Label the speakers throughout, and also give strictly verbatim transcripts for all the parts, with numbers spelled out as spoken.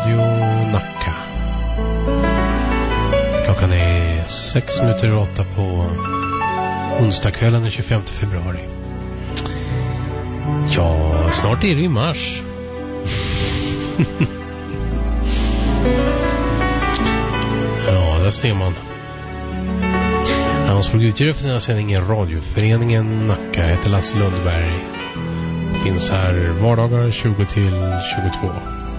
Speaker 1: Radio Nacka. Klockan är sex minuter över åtta på onsdagskvällen den tjugofemte februari. Ja, snart är det i mars. Ja, där ser man. Hans programutgivare för den här sändningen Radioföreningen Nacka heter Lasse Lundberg. Finns här vardagar tjugo till tjugotvå.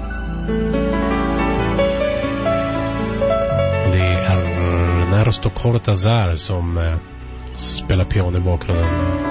Speaker 1: Det är Ernesto Cortázar som eh, spelar piano i bakgrunden.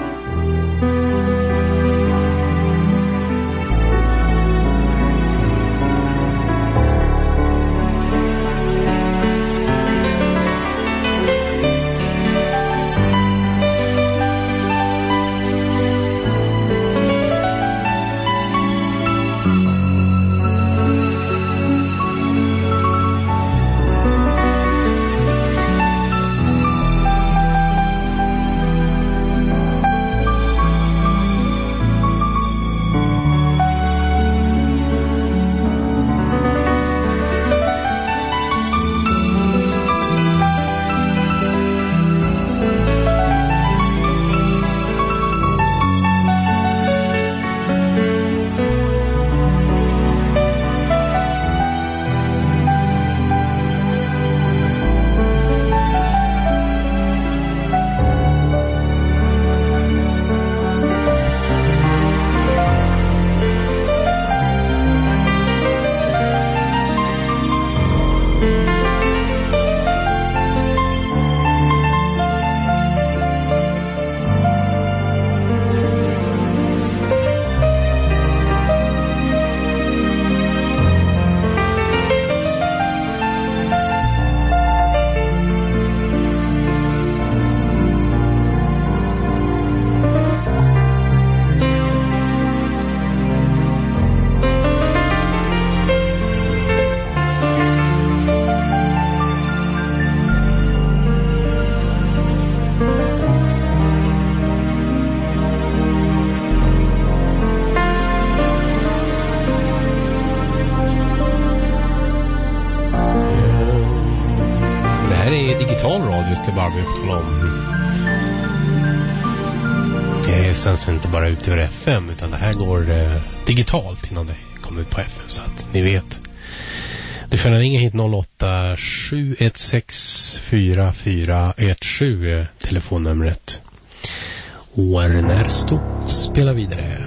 Speaker 1: Inte bara ut över F M utan det här går eh, digitalt innan det kommer ut på F M så att ni vet. Du får ringa hit noll åtta sju ett sex fyra fyra ett sju eh, telefonnumret. Och Ernesto spelar vidare.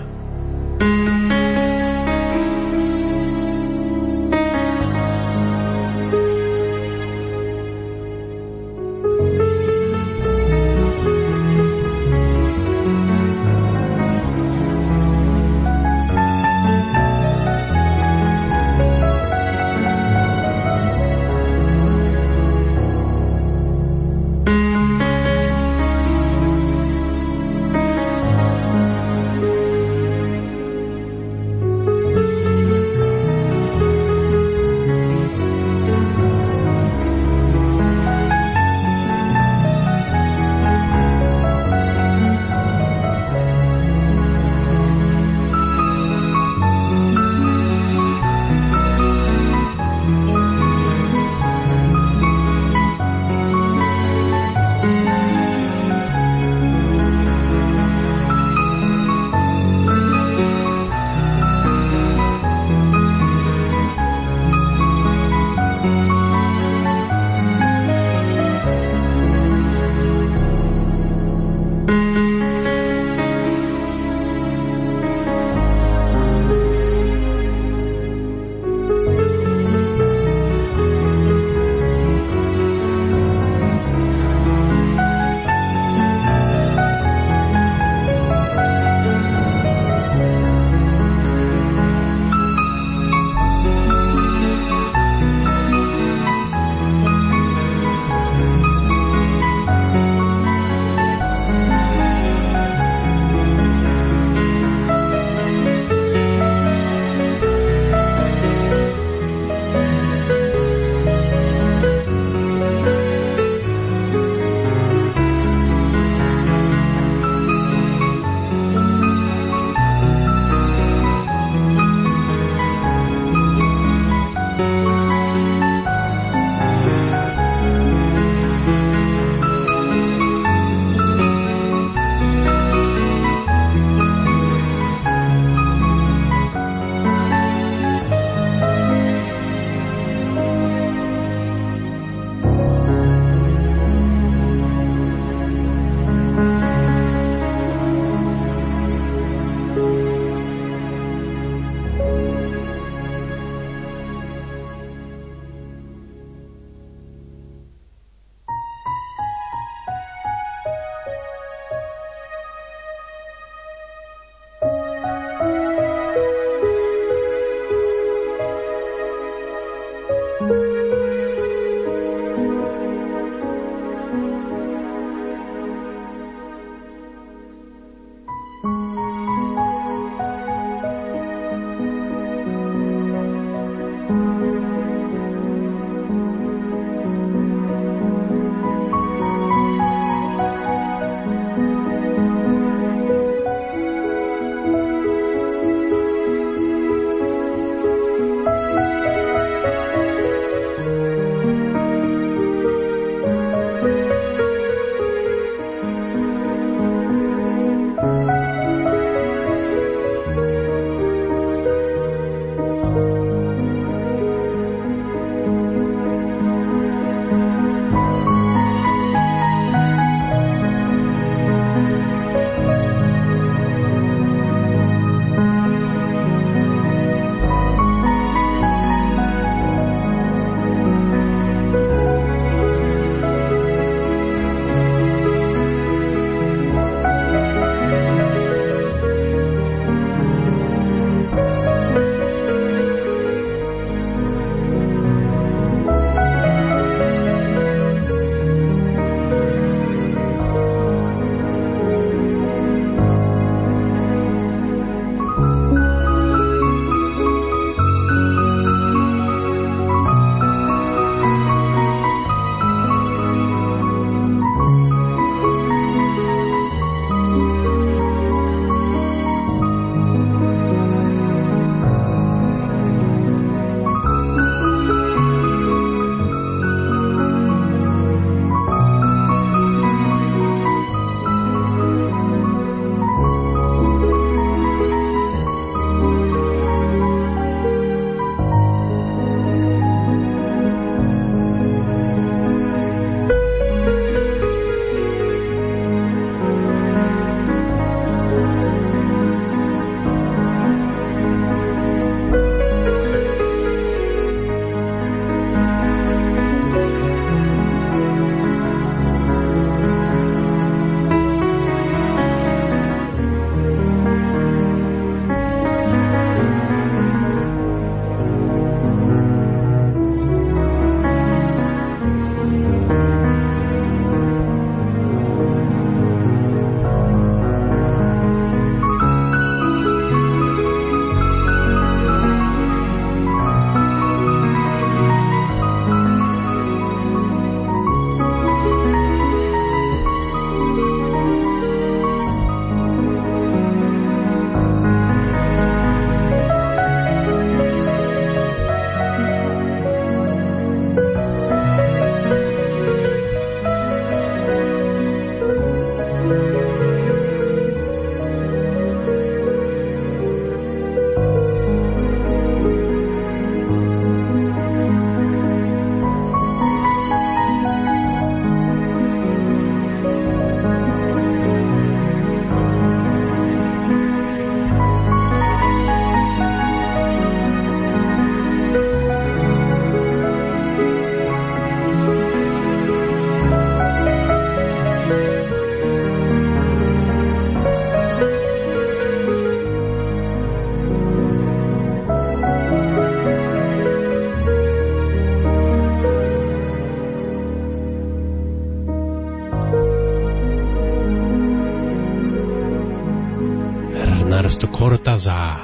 Speaker 1: Baltazar.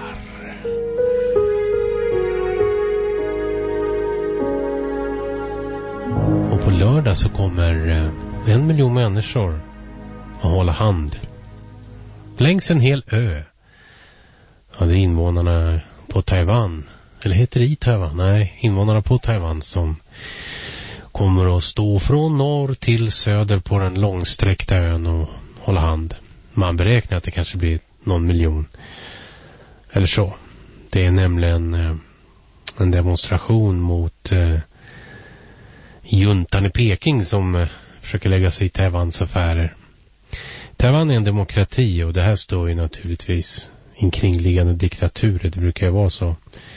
Speaker 1: Och på lördag så kommer en miljon människor att hålla hand längs en hel ö. Ja, det är invånarna på Taiwan. Eller heter det i Taiwan? Nej, invånarna på Taiwan som kommer att stå från norr till söder på den långsträckta ön och hålla hand. Man beräknar att det kanske blir någon miljon. Eller så. Det är nämligen eh, en demonstration mot eh, juntan i Peking som eh, försöker lägga sig i Taiwans affärer. Taiwan är en demokrati och det här står ju naturligtvis i kringliggande diktaturer. Det brukar ju vara så.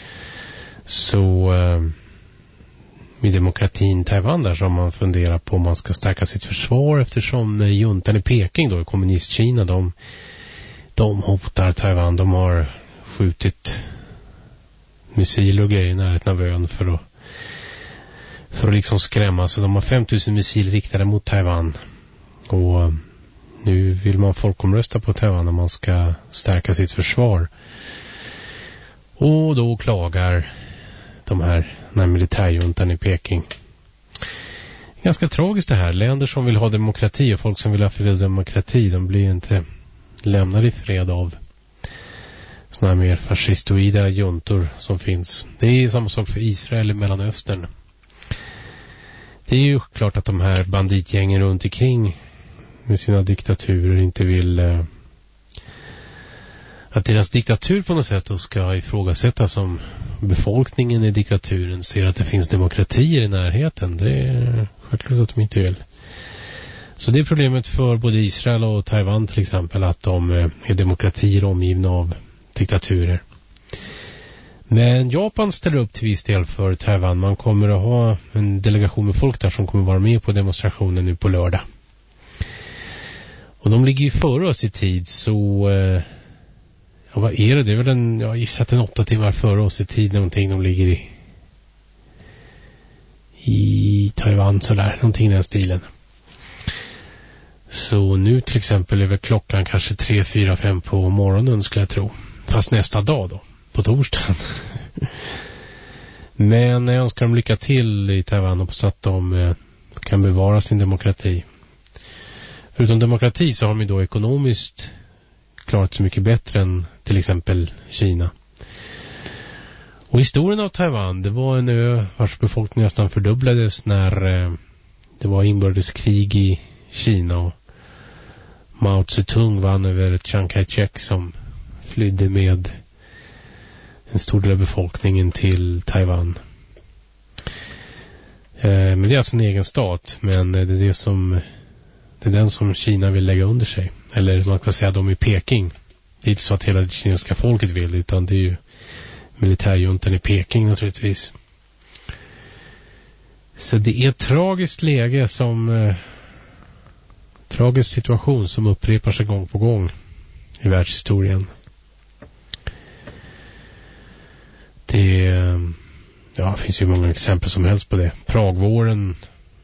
Speaker 1: Så eh, i demokratin Taiwan där så har man funderat på om man ska stärka sitt försvar eftersom eh, juntan i Peking då i kommunistkina de, de hotar Taiwan. De har skjutit missiler och grejer i närheten av ön för att för att liksom skrämma. Så de har fem tusen missiler riktade mot Taiwan och nu vill man folkomrösta på Taiwan när man ska stärka sitt försvar. Och då klagar de här, den här militärjuntan i Peking. Ganska tragiskt det här. Länder som vill ha demokrati och folk som vill ha fred och demokrati, de blir inte lämnade i fred av såna här mer fascistoida juntor som finns. Det är samma sak för Israel i Mellanöstern. Det är ju klart att de här banditgängen runt omkring med sina diktaturer inte vill eh, att deras diktatur på något sätt då ska ifrågasättas om befolkningen i diktaturen ser att det finns demokratier i närheten. Det är självklart att de inte vill. Så det är problemet för både Israel och Taiwan till exempel, att de är demokratier omgivna av diktaturer. Men Japan ställer upp till viss del för Taiwan. Man kommer att ha en delegation med folk där som kommer vara med på demonstrationen nu på lördag. Och de ligger ju före oss i tid, så ja, vad är det? Det är väl en, jag gissat en åtta timmar före oss i tid någonting de ligger i i Taiwan sådär, någonting i den stilen. Så nu till exempel är väl klockan kanske tre, fyra, fem på morgonen skulle jag tro. Fast nästa dag då, på torsdagen. Men jag önskar dem lycka till i Taiwan och så att de eh, kan bevara sin demokrati. Förutom demokrati så har de då ekonomiskt klarat sig mycket bättre än till exempel Kina. Och historien av Taiwan, det var en ö vars befolkning nästan fördubblades när eh, det var inbördeskrig i Kina och Mao Zedong vann över Chiang Kai-shek som flydde med en stor del av befolkningen till Taiwan. Eh, men det är alltså en egen stat, men det är det som det är den som Kina vill lägga under sig. Eller man kan säga de i Peking. Det är inte så att hela det kinesiska folket vill, utan det är ju militärjuntan i Peking naturligtvis. Så det är ett tragiskt läge som eh, tragisk situation som upprepar sig gång på gång i världshistorien. Det ja, finns ju många exempel som helst på det. Pragvåren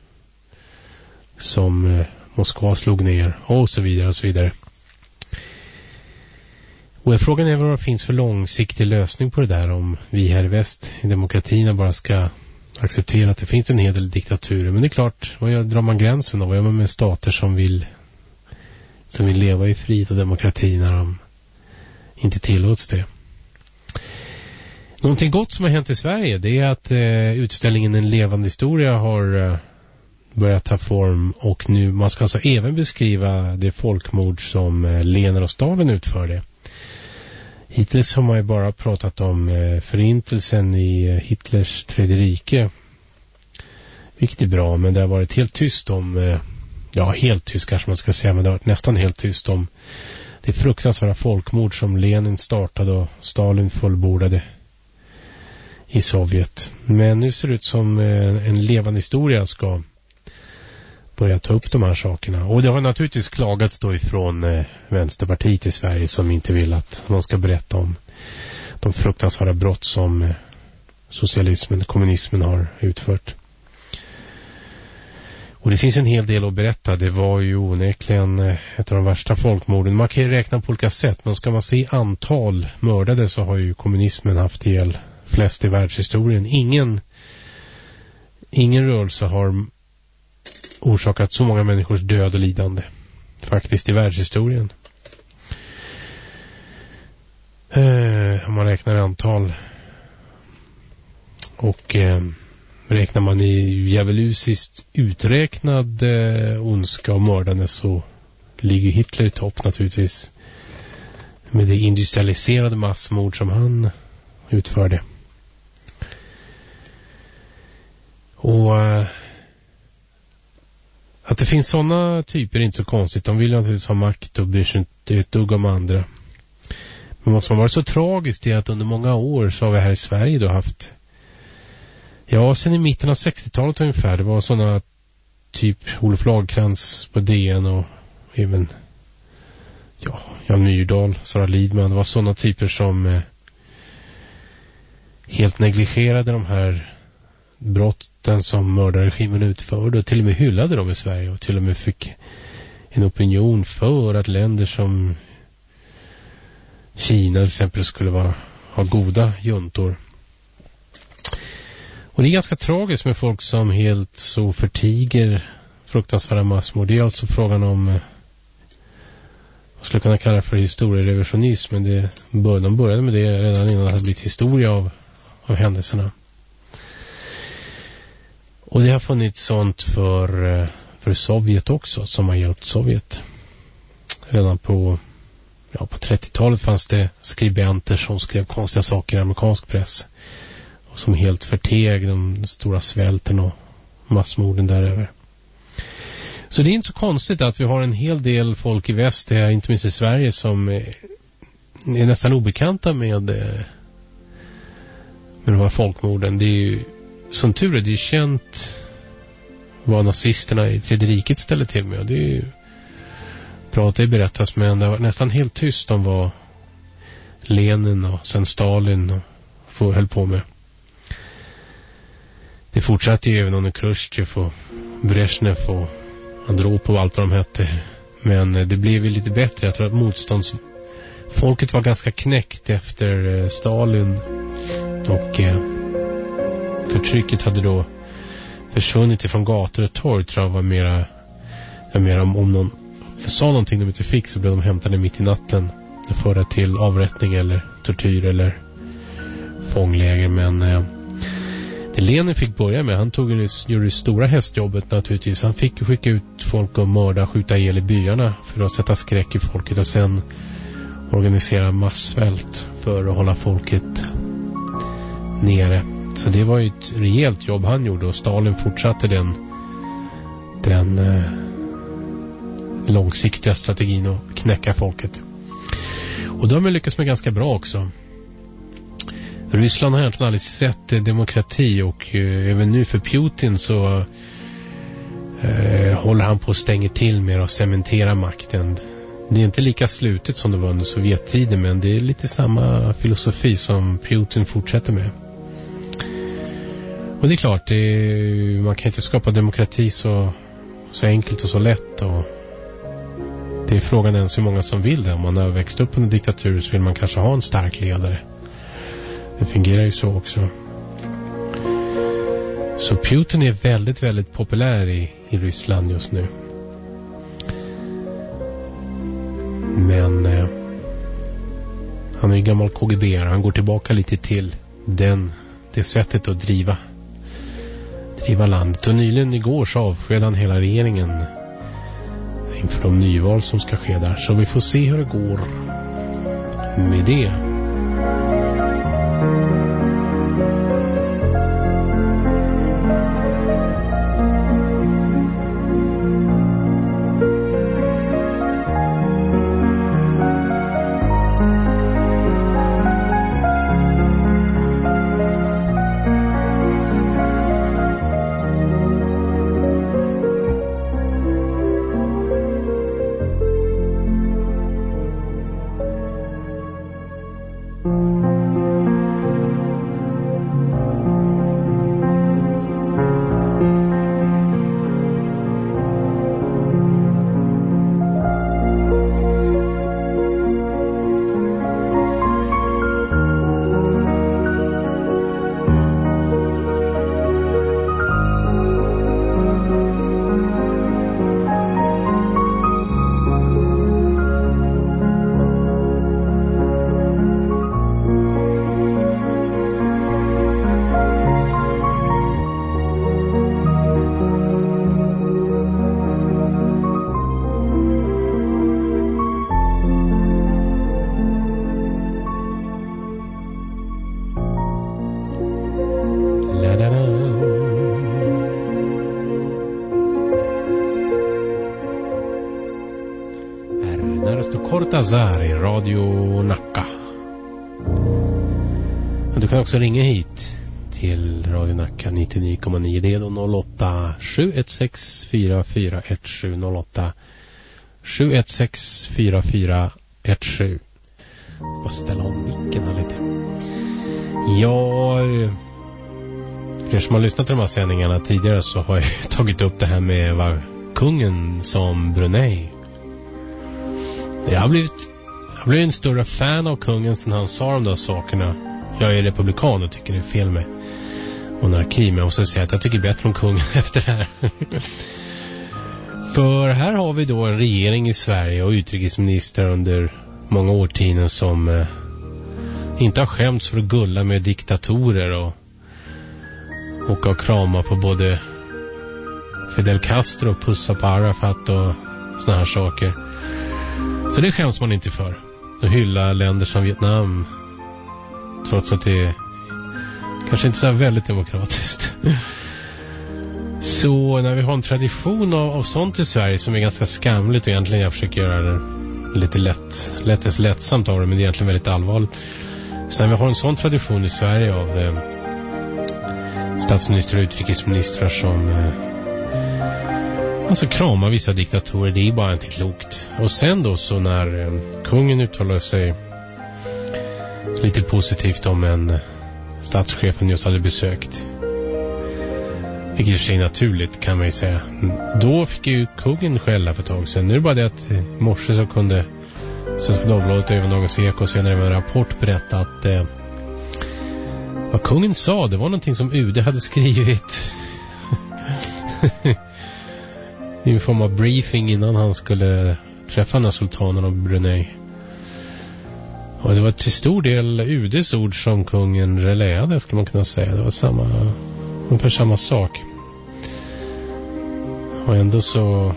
Speaker 1: som eh, Moskva slog ner och så vidare och så vidare. Och frågan är vad det finns för långsiktig lösning på det där, om vi här i väst i demokratierna bara ska acceptera att det finns en hel del diktaturer. Men det är klart, vad drar man gränsen då? Vad gör man med stater som vill som vill leva i frihet och demokrati när de inte tillåts det? Någonting gott som har hänt i Sverige, det är att eh, utställningen En levande historia har eh, börjat ta form, och nu man ska alltså även beskriva det folkmord som eh, Lenin och Stalin utförde. Hittills har man ju bara pratat om eh, förintelsen i eh, Hitlers tredje rike. Vilket är bra, men det har varit helt tyst om eh, ja, helt tyst kanske man ska säga, men det har varit nästan helt tyst om det fruktansvärda folkmord som Lenin startade och Stalin fullbordade i Sovjet. Men nu ser det ut som eh, en levande historia ska börja ta upp de här sakerna. Och det har naturligtvis klagats då ifrån eh, Vänsterpartiet i Sverige som inte vill att man ska berätta om de fruktansvärda brott som eh, socialismen, kommunismen har utfört. Och det finns en hel del att berätta. Det var ju onekligen ett av de värsta folkmorden. Man kan ju räkna på olika sätt, men ska man se antal mördade så har ju kommunismen haft ihjäl flest i världshistorien. Ingen, ingen rörelse har orsakat så många människors död och lidande faktiskt i världshistorien. Eh, om man räknar antal. Och eh, räknar man i djävulusiskt uträknad eh, ondska och mördande så ligger Hitler i topp naturligtvis. Med det industrialiserade massmord som han utförde. Och eh, att det finns sådana typer är inte så konstigt. De vill ju naturligtvis ha makt och bryr sig inte ett dugg om andra. Men vad som har varit så tragiskt är att under många år så har vi här i Sverige då haft, ja, sen i mitten av sextiotalet ungefär, det var sådana typ Olof Lagercrantz på D N och även ja, Jan Myrdal, Sara Lidman, det var sådana typer som eh, helt negligerade de här brotten som mördarregimen utförde och till och med hyllade dem i Sverige och till och med fick en opinion för att länder som Kina till exempel skulle vara, ha goda juntor. Och det är ganska tragiskt med folk som helt så förtiger fruktansvärda massmord. Det är alltså frågan om vad skulle kunna kalla för historierevisionism, men det, de började med det redan innan det hade blivit historia av, av händelserna. Och det har funnits sånt för, för Sovjet också, som har hjälpt Sovjet. Redan på, ja, på trettiotalet fanns det skribenter som skrev konstiga saker i amerikansk press. Och som helt förteg den stora svälten och massmorden däröver. Så det är inte så konstigt att vi har en hel del folk i väst, här, inte minst i Sverige, som är, är nästan obekanta med, med de här folkmorden. Det är ju, som tur är, det är känt vad nazisterna i Tredje riket ställde till med. Det är ju bra att det berättas, men det var nästan helt tyst om vad Lenin och sen Stalin och höll på med. Det fortsatte ju även under Khrushchev och Brezhnev och Andropov och allt vad de hette. Men det blev ju lite bättre. Jag tror att motståndsfolket var ganska knäckt efter Stalin. Och eh, förtrycket hade då försvunnit ifrån gator och torg. Tror jag var mera, var mera om, om någon sa någonting de inte fick så blev de hämtade mitt i natten. Och förda till avrättning eller tortyr eller fångläger. Men eh, det Lenin fick börja med, han tog det, gjorde det stora hästjobbet naturligtvis. Han fick skicka ut folk och mörda, skjuta ihjäl i byarna för att sätta skräck i folket och sen organisera massvält för att hålla folket nere. Så det var ju ett rejält jobb han gjorde och Stalin fortsatte den den eh, långsiktiga strategin att knäcka folket. Och de har lyckats med ganska bra också. Ryssland har egentligen aldrig sett demokrati och eh, även nu för Putin så eh, håller han på att stänga till med att cementera makten. Det är inte lika slutet som det var under Sovjettiden, men det är lite samma filosofi som Putin fortsätter med. Och det är klart, det är, man kan inte skapa demokrati så, så enkelt och så lätt. Och det är frågan ens hur många som vill det. Om man har växt upp under diktatur så vill man kanske ha en stark ledare. Det fungerar ju så också. Så Putin är väldigt, väldigt populär i, i Ryssland just nu. Men eh, han är ju gammal K G B-are. Han går tillbaka lite till den, det sättet att driva driva landet. Och nyligen igår så avskedade han hela regeringen inför de nyval som ska ske där. Så vi får se hur det går med det. Lazar i Radio Nacka. Du kan också ringa hit till Radio Nacka nittionio komma nio. Det är då noll åtta sju ett sex fyra fyra ett sju noll åtta sju ett sex fyra fyra ett sju. Bara ställa om micken här lite. Ja, för er som har lyssnat till de här sändningarna tidigare så har jag tagit upp det här med vad kungen som Brunei. Jag har blivit, jag har blivit en större fan av kungen sen han sa de där sakerna. Jag är republikan och tycker det är fel med monarki, men jag måste säga att jag tycker bättre om kungen efter det här. För här har vi då en regering i Sverige och utrikesminister under många årtionden som eh, inte har skämts för att gulla med diktatorer och åka och krama på både Fidel Castro och pussa på Arafat och såna här saker. Så det skäms man inte för. Att hylla länder som Vietnam, trots att det är kanske inte så väldigt demokratiskt. Så när vi har en tradition av, av sånt i Sverige som är ganska skamligt, och egentligen jag försöker göra det lite lätt, lätt, lättsamt av det, men det är egentligen väldigt allvarligt. Så när vi har en sån tradition i Sverige av eh, statsminister och utrikesministrar som eh, alltså kramar vissa diktatorer, det är bara inte klokt. Och sen då så när eh, kungen uttalar sig lite positivt om en eh, statschefen just hade besökt, vilket i sig naturligt kan man ju säga, då fick ju kungen skälla för ett tag sedan. Nu är det bara det att i morse så kunde Svenska Dagbladet och även Dagens Eko senare med en rapport berätta att eh, vad kungen sa, det var någonting som U D hade skrivit i en form av briefing innan han skulle träffa den här sultanen av Brunei. Och det var till stor del U D:s ord som kungen reläade, skulle man kunna säga. Det var samma, ungefär samma sak. Och ändå så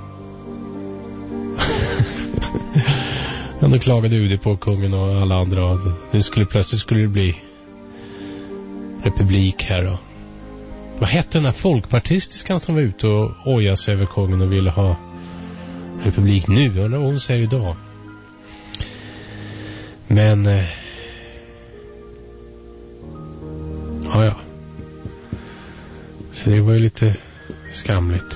Speaker 1: ändå klagade U D på kungen och alla andra. Det skulle plötsligt skulle det bli republik här då. Vad hette den här folkpartistiskan som var ute och ojade sig över kungen och ville ha republik nu? Jag undrar vad hon säger idag. Men eh, ja ja. Så det var ju lite skamligt.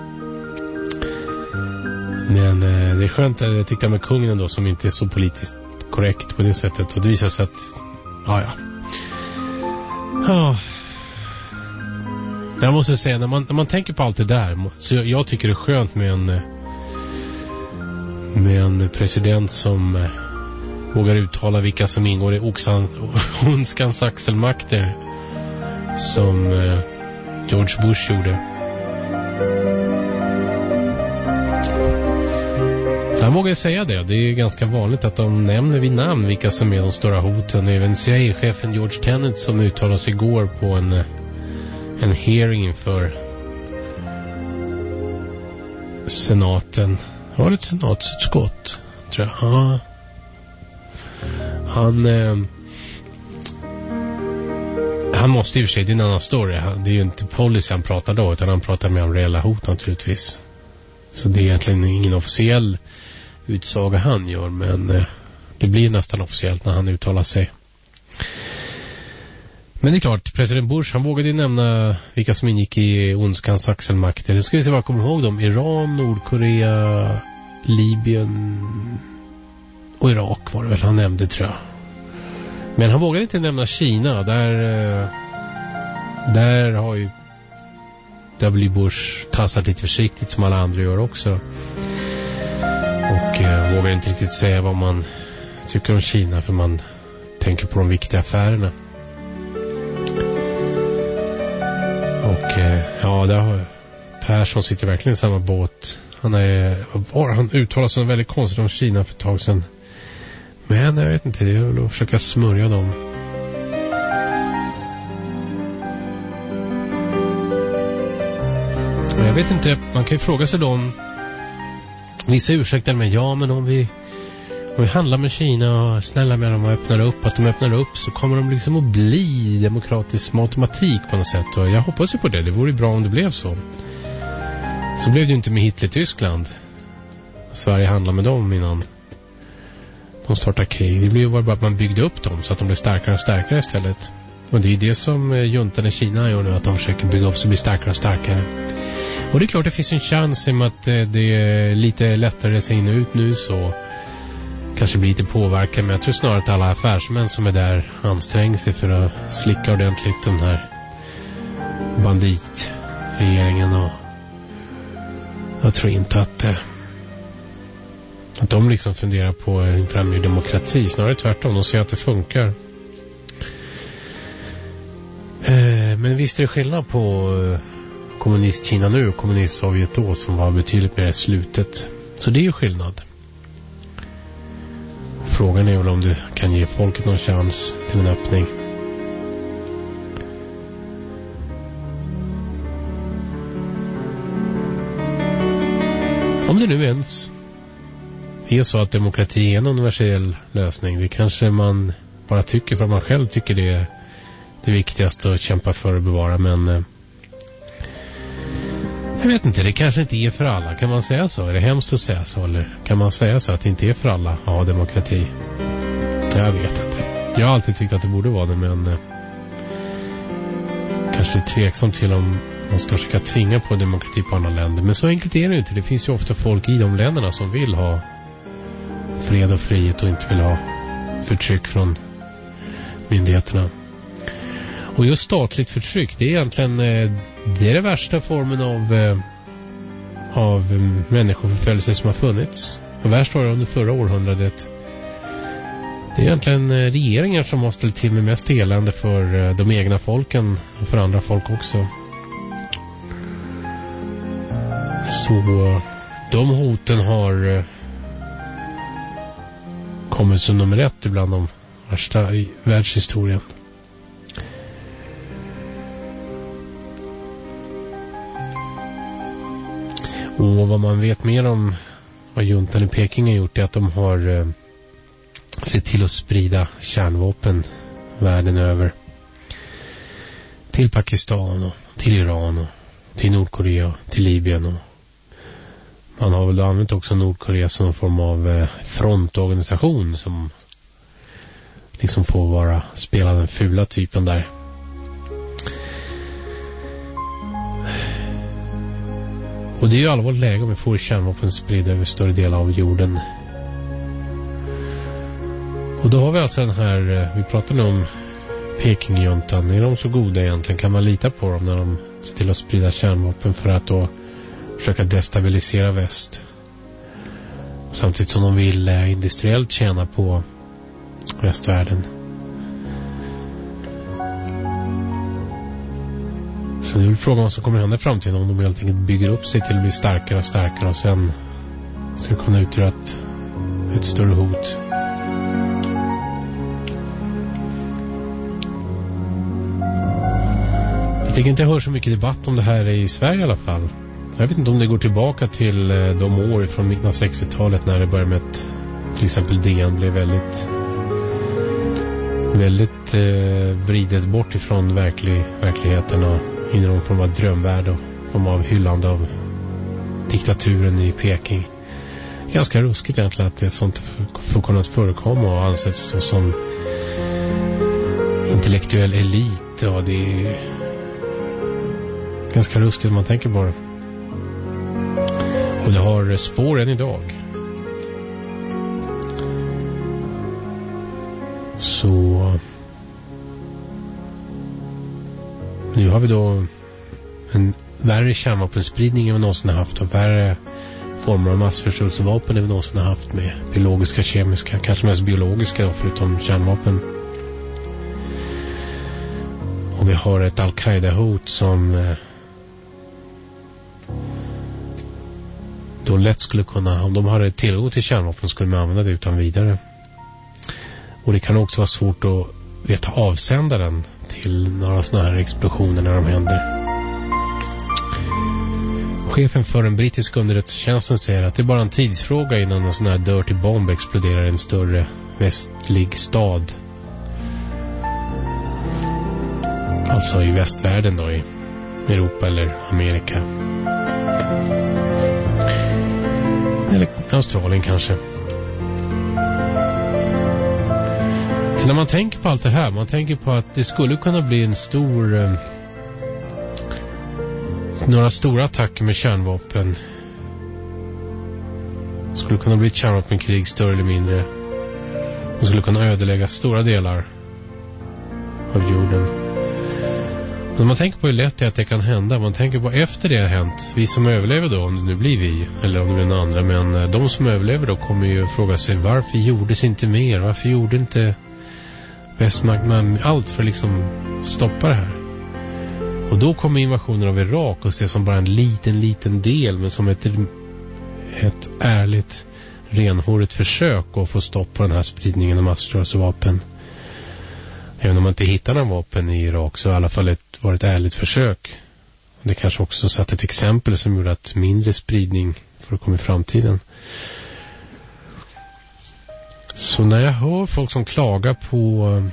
Speaker 1: Men eh, det är skönt att jag tyckte med kungen ändå, som inte är så politiskt korrekt på det sättet. Och det visar sig att ja ja. Ja. Jag måste säga, när man, när man tänker på allt det där, så jag, jag tycker det är skönt med en med en president som eh, vågar uttala vilka som ingår i oxan, ondskans axelmakter, som eh, George Bush gjorde. Så han vågar säga det. Det är ganska vanligt att de nämner vid namn vilka som är de stora hoten. Även C I A-chefen George Tenet, som uttalade sig igår på en, en hearing inför senaten. Var det ett senatsutskott, tror jag. Ja. Han eh, han måste i och för sig, det är en annan story. Det är ju inte policy han pratar då, utan han pratar med om reella hot naturligtvis. Så det är egentligen ingen officiell utsaga han gör, men eh, det blir nästan officiellt när han uttalar sig. Men det är klart, president Bush, han vågade ju nämna vilka som ingick i ondskans axelmakter. Nu ska vi se vad jag kommer ihåg dem. Iran, Nordkorea, Libyen och Irak var det väl han nämnde, tror jag. Men han vågade inte nämna Kina. Där, där har ju W. Bush tassat lite försiktigt, som alla andra gör också. Och eh, vågar inte riktigt säga vad man tycker om Kina, för man tänker på de viktiga affärerna. Och eh, ja, där har Persson sitter verkligen i samma båt. Han är, han uttalar sig väldigt konstigt om Kina för ett tag sedan. Men jag vet inte, det är väl att försöka smörja dem. Jag vet inte, man kan ju fråga sig då om vissa ursäkter, men ja, men om vi, om vi handlar med Kina och snälla med dem och öppnar upp, att de öppnar upp, så kommer de liksom att bli demokratisk med automatik på något sätt. Och jag hoppas ju på det, det vore bra om det blev så. Så blev det ju inte med Hitler i Tyskland. Sverige handlar med dem innan de startar krig. Det blev ju bara att man byggde upp dem så att de blev starkare och starkare istället. Och det är det som juntan i Kina gör nu, att de försöker bygga upp så blir starkare och starkare. Och det är klart det finns en chans i och med att det är lite lättare att se in och ut nu, så kanske blir lite påverkan. Men jag tror snarare att alla affärsmän som är där anstränger sig för att slicka ordentligt den här banditregeringen. Och jag tror inte att att de liksom funderar på en framgång demokrati. Snarare tvärtom, de ser att det funkar. Men visst är det skillnad på kommunist-Kina nu och kommunist-Sovjet då, som var betydligt mer slutet. Så det är ju skillnad. Frågan är väl om du kan ge folket någon chans till en öppning. Om det nu ens är så att demokrati är en universell lösning, det kanske man bara tycker för att man själv tycker det är det viktigaste att kämpa för att bevara, men jag vet inte, det kanske inte är för alla. Kan man säga så? Är det hemskt att säga så? Eller kan man säga så att det inte är för alla? Ja, demokrati. Jag vet inte. Jag har alltid tyckt att det borde vara det, men eh, kanske är tveksam till om man ska försöka tvinga på demokrati på andra länder. Men så enkelt är det inte. Det finns ju ofta folk i de länderna som vill ha fred och frihet och inte vill ha förtryck från myndigheterna. Och just statligt förtryck, det är egentligen eh, det är det värsta formen av eh, av människoförföljelse som har funnits. Och värst var det under förra århundradet. Det är egentligen eh, regeringar som har ställt till med mest elände för eh, de egna folken och för andra folk också. Så de hoten har eh, kommit som nummer ett bland de värsta i världshistorien. Och vad man vet mer om vad juntan i Peking har gjort är att de har eh, sett till att sprida kärnvapen världen över. Till Pakistan och till Iran och till Nordkorea och till Libyen. Och man har väl använt också Nordkorea som en form av eh, frontorganisation som liksom får vara spela den fula typen där. Och det är ju allvarligt läge om vi får kärnvapen spridda över större delar av jorden. Och då har vi alltså den här, vi pratar nu om Pekingjuntan. Är de så goda egentligen? Kan man lita på dem när de ser till att sprida kärnvapen för att då försöka destabilisera väst? Samtidigt som de vill industriellt tjäna på västvärlden. Så det är väl frågan vad som kommer hända i framtiden, om de helt enkelt bygger upp sig till att bli starkare och starkare och sen ska kunna utgöra ett, ett större hot. Jag tycker inte jag hör så mycket debatt om det här i Sverige i alla fall. Jag vet inte om det går tillbaka till de år från mitten av sextiotalet när det började med att till exempel D N blev väldigt väldigt eh, vridet bort ifrån verklig, verkligheten och in i någon form av drömvärld och form av hyllande av diktaturen i Peking. Ganska ruskigt egentligen att det är sånt får kunnat förekomma och anses som intellektuell elit, och det är ganska ruskigt om man tänker på det. Och det har spår än idag. Så nu har vi då en värre kärnvapenspridning än vi någonsin har haft, och värre former av massförstörelsevapen än vi någonsin har haft, med biologiska, kemiska, kanske mest biologiska då, förutom kärnvapen. Och vi har ett Al-Qaida-hot som då lätt skulle kunna, om de hade tillgång till kärnvapen skulle man använda det utan vidare. Och det kan också vara svårt att veta avsändaren till några sådana här explosioner när de händer. Chefen för den brittiska underrättelsetjänsten säger att det är bara en tidsfråga innan en sån här dirty bomb exploderar i en större västlig stad. Alltså i västvärlden då, i Europa eller Amerika. Eller Australien kanske. Så när man tänker på allt det här, man tänker på att det skulle kunna bli en stor eh, några stora attacker med kärnvapen. Det skulle kunna bli ett kärnvapenkrig större eller mindre. Det skulle kunna ödelägga stora delar av jorden. Men man tänker på hur lätt det är att det kan hända. Man tänker på efter det har hänt. Vi som överlever då, om det nu blir vi, eller om det blir någon andra. Men de som överlever då kommer ju fråga sig, varför gjordes inte mer? Varför gjorde inte västmakten allt för att liksom stoppa det här? Och då kommer invasionen av Irak och ses som bara en liten, liten del, men som ett, ett ärligt, renhårigt försök att få stopp på den här spridningen av massförstörelsevapen. Även om man inte hittar några vapen i Irak så i alla fall ett, var ett ärligt försök. Det kanske också satt ett exempel som gjorde att mindre spridning för att komma i framtiden. Så när jag hör folk som klagar på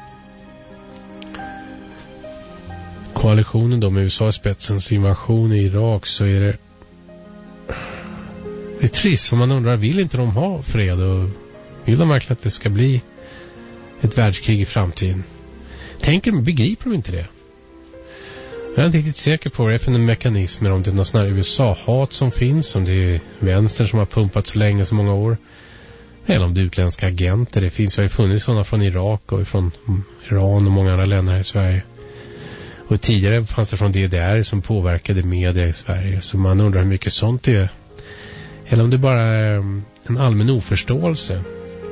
Speaker 1: koalitionen då med U S A i spetsens invasion i Irak, så är det det är trist, för man undrar, vill inte de ha fred och vill de verkligen att det ska bli ett världskrig i framtiden? Tänker de, begriper de inte det? Jag är inte riktigt säker på vad det är för en mekanism, om det är någon sån här U S A-hat som finns, om det är vänster som har pumpat så länge, så många år, eller om det är utländska agenter. Det finns ju funnits sådana från Irak och från Iran och många andra länder här i Sverige. Och tidigare fanns det från D D R som påverkade media i Sverige. Så man undrar hur mycket sånt det är. Eller om det bara är en allmän oförståelse.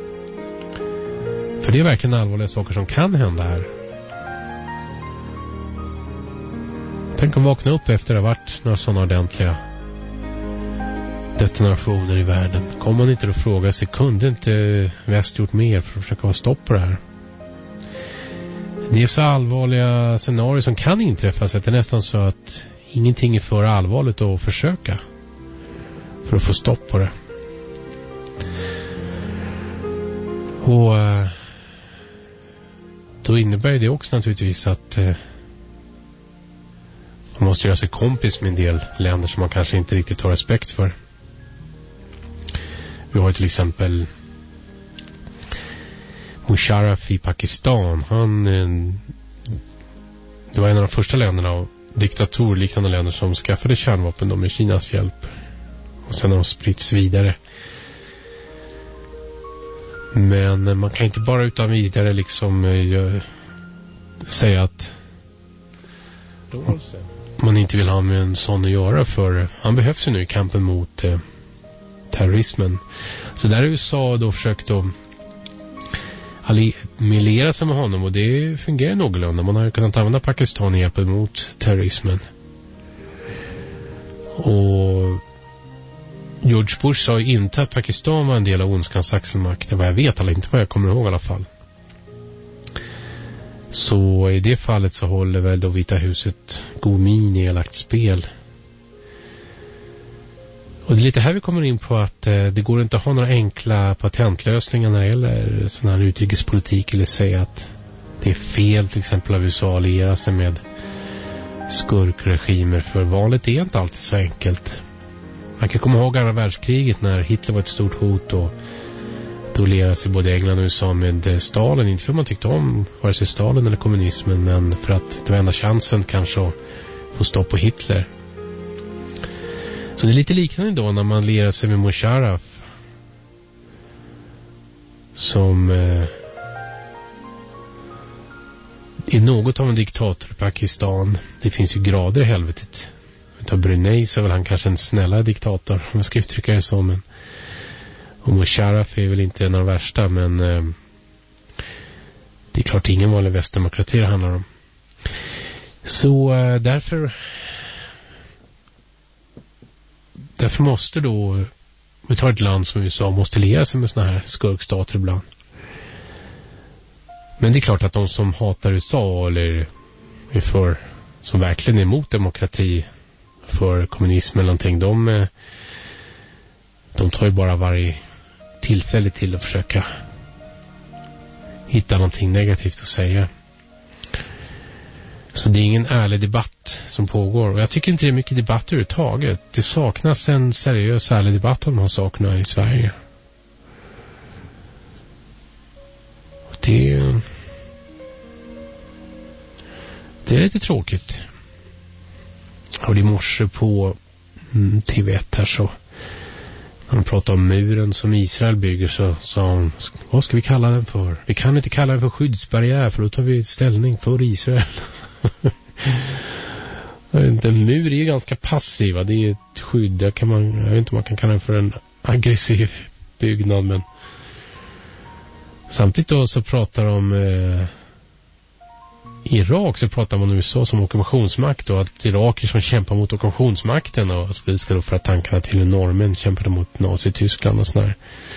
Speaker 1: För det är verkligen allvarliga saker som kan hända här. Tänk att vakna upp efter att det har varit några sådana ordentliga detonationer i världen. Kommer man inte att fråga sig, kunde inte väst gjort mer för att försöka ha stopp på det här? Det är så allvarliga scenarier som kan inträffa, så att det är nästan så att ingenting är för allvarligt att försöka för att få stopp på det. Och då innebär det också naturligtvis att man måste göra sig kompis med en del länder som man kanske inte riktigt har respekt för. Vi har till exempel Musharraf i Pakistan. Han, det var en av de första länderna och diktatorliknande länder som skaffade kärnvapen då med Kinas hjälp. Och sen har de spritts vidare. Men man kan inte bara utan vidare liksom uh, säga att man inte vill ha med en sån att göra, för han behövs ju nu i kampen mot uh, terrorismen. Så där har U S A då försökt att alliera sig med honom, och det fungerar någorlunda. Man har ju kunnat använda Pakistan i hjälp mot terrorismen. Och George Bush sa ju inte att Pakistan var en del av ondskans axelmakt. Det var jag vet, eller inte vad jag kommer ihåg i alla fall. Så i det fallet så håller väl då Vita huset god min i elakt spel. Och det är lite här vi kommer in på att eh, det går inte att ha några enkla patentlösningar när det gäller sån här utrikespolitik, eller säga att det är fel till exempel av U S A att alliera sig med skurkregimer, för valet är inte alltid så enkelt. Man kan komma ihåg andra världskriget när Hitler var ett stort hot, och då lierade sig både England och U S A med Stalin, inte för att man tyckte om vare sig Stalin eller kommunismen, men för att det var enda chansen kanske att få stopp på Hitler. Så det är lite liknande då när man lierar sig med Musharraf, som eh, är något av en diktator i Pakistan. Det finns ju grader i helvetet. Utav Brunei så är väl han kanske en snällare diktator, om jag ska uttrycka det så. Men, och Musharraf är väl inte en av de värsta, men eh, det är klart ingen vanlig västdemokrati det handlar om. Så eh, därför därför måste då vi tar ett land som U S A måste liera sig med såna här skurkstater ibland. Men det är klart att de som hatar U S A eller är för, som verkligen är emot demokrati, för kommunism eller någonting, de, de tar ju bara varje tillfälle till att försöka hitta någonting negativt att säga. Så det är ingen ärlig debatt som pågår. Och jag tycker inte det är mycket debatt överhuvudtaget. Det saknas en seriös ärlig debatt om de här sakerna i Sverige. Och det är lite tråkigt. Och i morse på mm, T V ett här så när de pratar om muren som Israel bygger så sa han, vad ska vi kalla den för? Vi kan inte kalla den för skyddsbarriär för då tar vi ställning för Israel. En mur är ju ganska passiv. Det är ett skydd. Där kan man, jag vet inte om man kan kalla den för en aggressiv byggnad. Men samtidigt då så pratar de eh, Irak så pratar man om U S A som ockupationsmakt och att iraker som kämpar mot ockupationsmakten och det ska då föra tankarna till hur norrmän kämpade mot Nazi-Tyskland och sådär.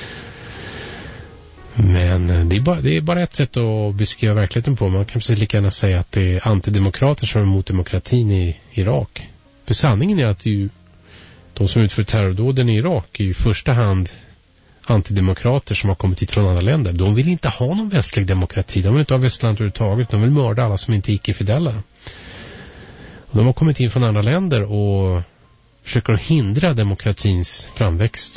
Speaker 1: Men det är, bara, det är bara ett sätt att beskriva verkligheten på. Man kan precis lika gärna säga att det är antidemokrater som är mot demokratin i Irak. För sanningen är att det är ju, de som utför terrordåden i Irak är ju i första hand antidemokrater som har kommit hit från andra länder. De vill inte ha någon västlig demokrati. De vill inte ha västland överhuvudtaget. De vill mörda alla som inte är icke-fidella. De har kommit in från andra länder och försöker hindra demokratins framväxt.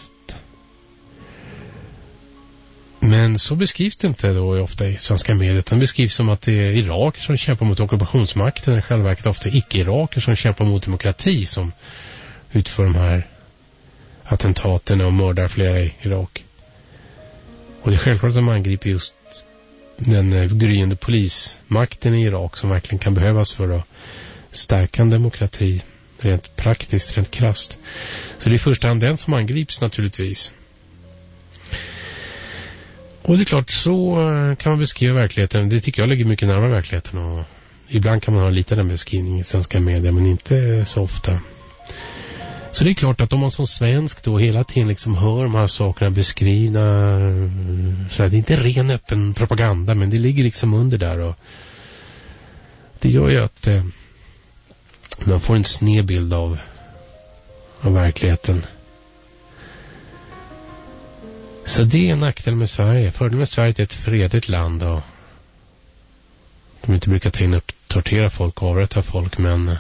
Speaker 1: Men så beskrivs det inte då ofta i svenska medier. Den beskrivs som att det är iraker som kämpar mot ockupationsmakten. Det är själva verket ofta icke-iraker som kämpar mot demokrati som utför de här attentaten och mördar flera i Irak. Och det är självklart att de angriper just den gryende polismakten i Irak som verkligen kan behövas för att stärka en demokrati rent praktiskt, rent krasst. Så det är i första hand den som angrips naturligtvis. Och det är klart, så kan man beskriva verkligheten. Det tycker jag ligger mycket närmare verkligheten. Och ibland kan man ha lite den beskrivningen i svenska medier, men inte så ofta. Så det är klart att om man som svensk då hela tiden liksom hör de här sakerna beskrivna, så här, det är inte ren öppen propaganda, men det ligger liksom under där. Och det gör ju att eh, man får en sned bild av, av verkligheten. Så det är en nackdel med Sverige. Fördelen med Sverige är ett fredligt land och de inte brukar ta in och tortera folk och avrätta folk, men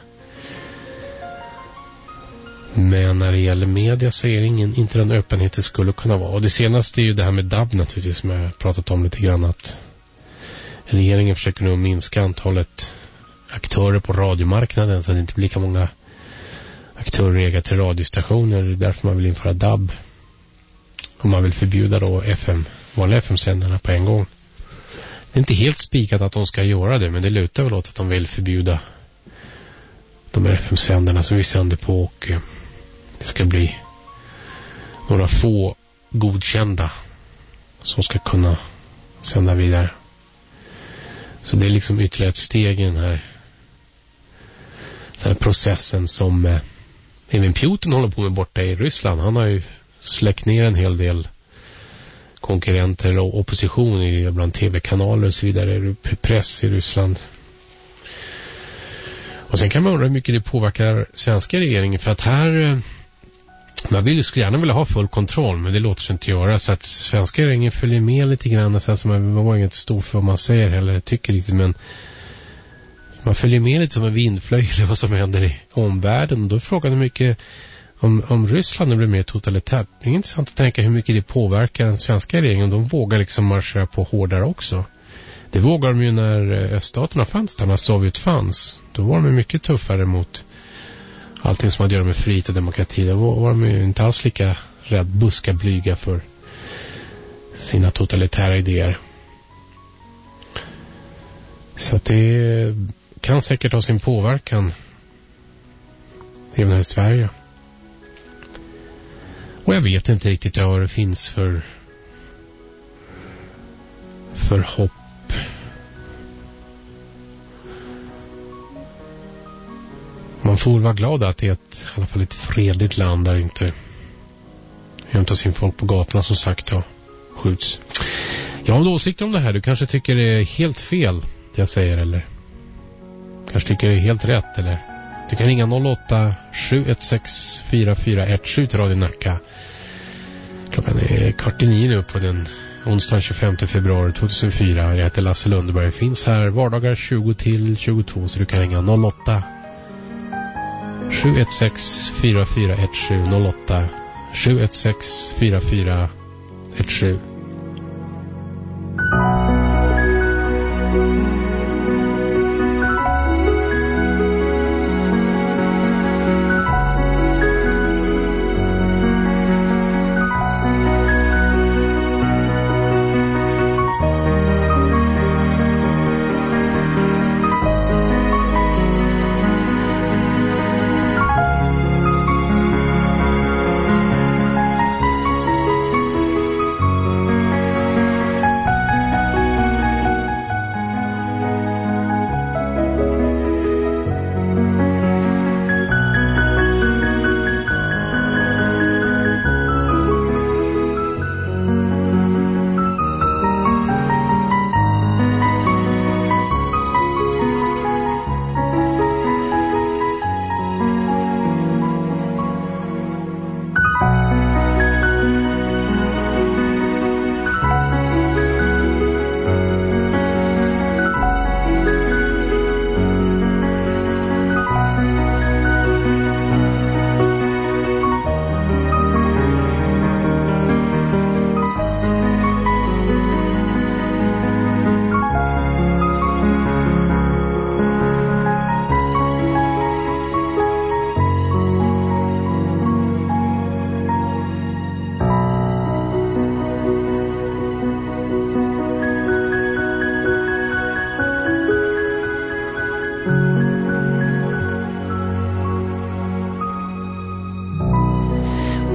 Speaker 1: men när det gäller media så är det ingen, inte den öppenhet det skulle kunna vara. Och det senaste är ju det här med D A B naturligtvis som jag pratat om lite grann, att regeringen försöker nu minska antalet aktörer på radiomarknaden så att det inte blir lika många aktörer ägda till radiostationer. Det är därför man vill införa D A B. Och man vill förbjuda då F M, vanliga F M-sändarna på en gång. Det är inte helt spikat att de ska göra det, men det lutar väl åt att de vill förbjuda de här F M-sändarna som vi sänder på, och det ska bli några få godkända som ska kunna sända vidare. Så det är liksom ytterligare ett steg i den här, den här processen som eh, även Putin håller på med borta i Ryssland. Han har ju släckt ner en hel del konkurrenter och opposition i bland tv-kanaler och så vidare, press i Ryssland. Och sen kan man undra hur mycket det påverkar svenska regeringen, för att här man vill ju skulle gärna vilja ha full kontroll, men det låter sig inte göra, så att svenska regeringen följer med lite grann, så att man var inte stor för vad man säger eller tycker riktigt, men man följer med lite som en vindflöjel vad som händer i omvärlden. Och då är frågan hur mycket Om, om Ryssland blir mer totalitärt. Det är intressant att tänka hur mycket det påverkar den svenska regeringen. De vågar liksom marschera på hårdare också. Det vågar de ju när öststaterna fanns där, när Sovjet fanns. Då var de mycket tuffare mot allting som hade att göra med frihet och demokrati. Då var de ju inte alls lika rädd, buska, blyga för sina totalitära idéer. Så att det kan säkert ha sin påverkan även här i Sverige. Och jag vet inte riktigt vad det finns för för hopp. Man får vara glad att det är ett, i alla fall ett fredligt land där inte hämtar sin folk på gatorna som sagt och skjuts. Jag har en åsikt om det här. Du kanske tycker det är helt fel det jag säger, eller kanske tycker det är helt rätt, eller du kan ringa noll åtta sju ett sex fyra fyra ett sju till Radio Nacka. Klockan är kvart i nio nu på den onsdagen tjugofemte februari tjugohundrafyra. Jag heter Lasse Lundberg. Finns här vardagar tjugo till tjugotvå, så du kan ringa noll åtta sju ett sex fyra fyra ett sju noll åtta sju ett sex fyra fyra ett sju.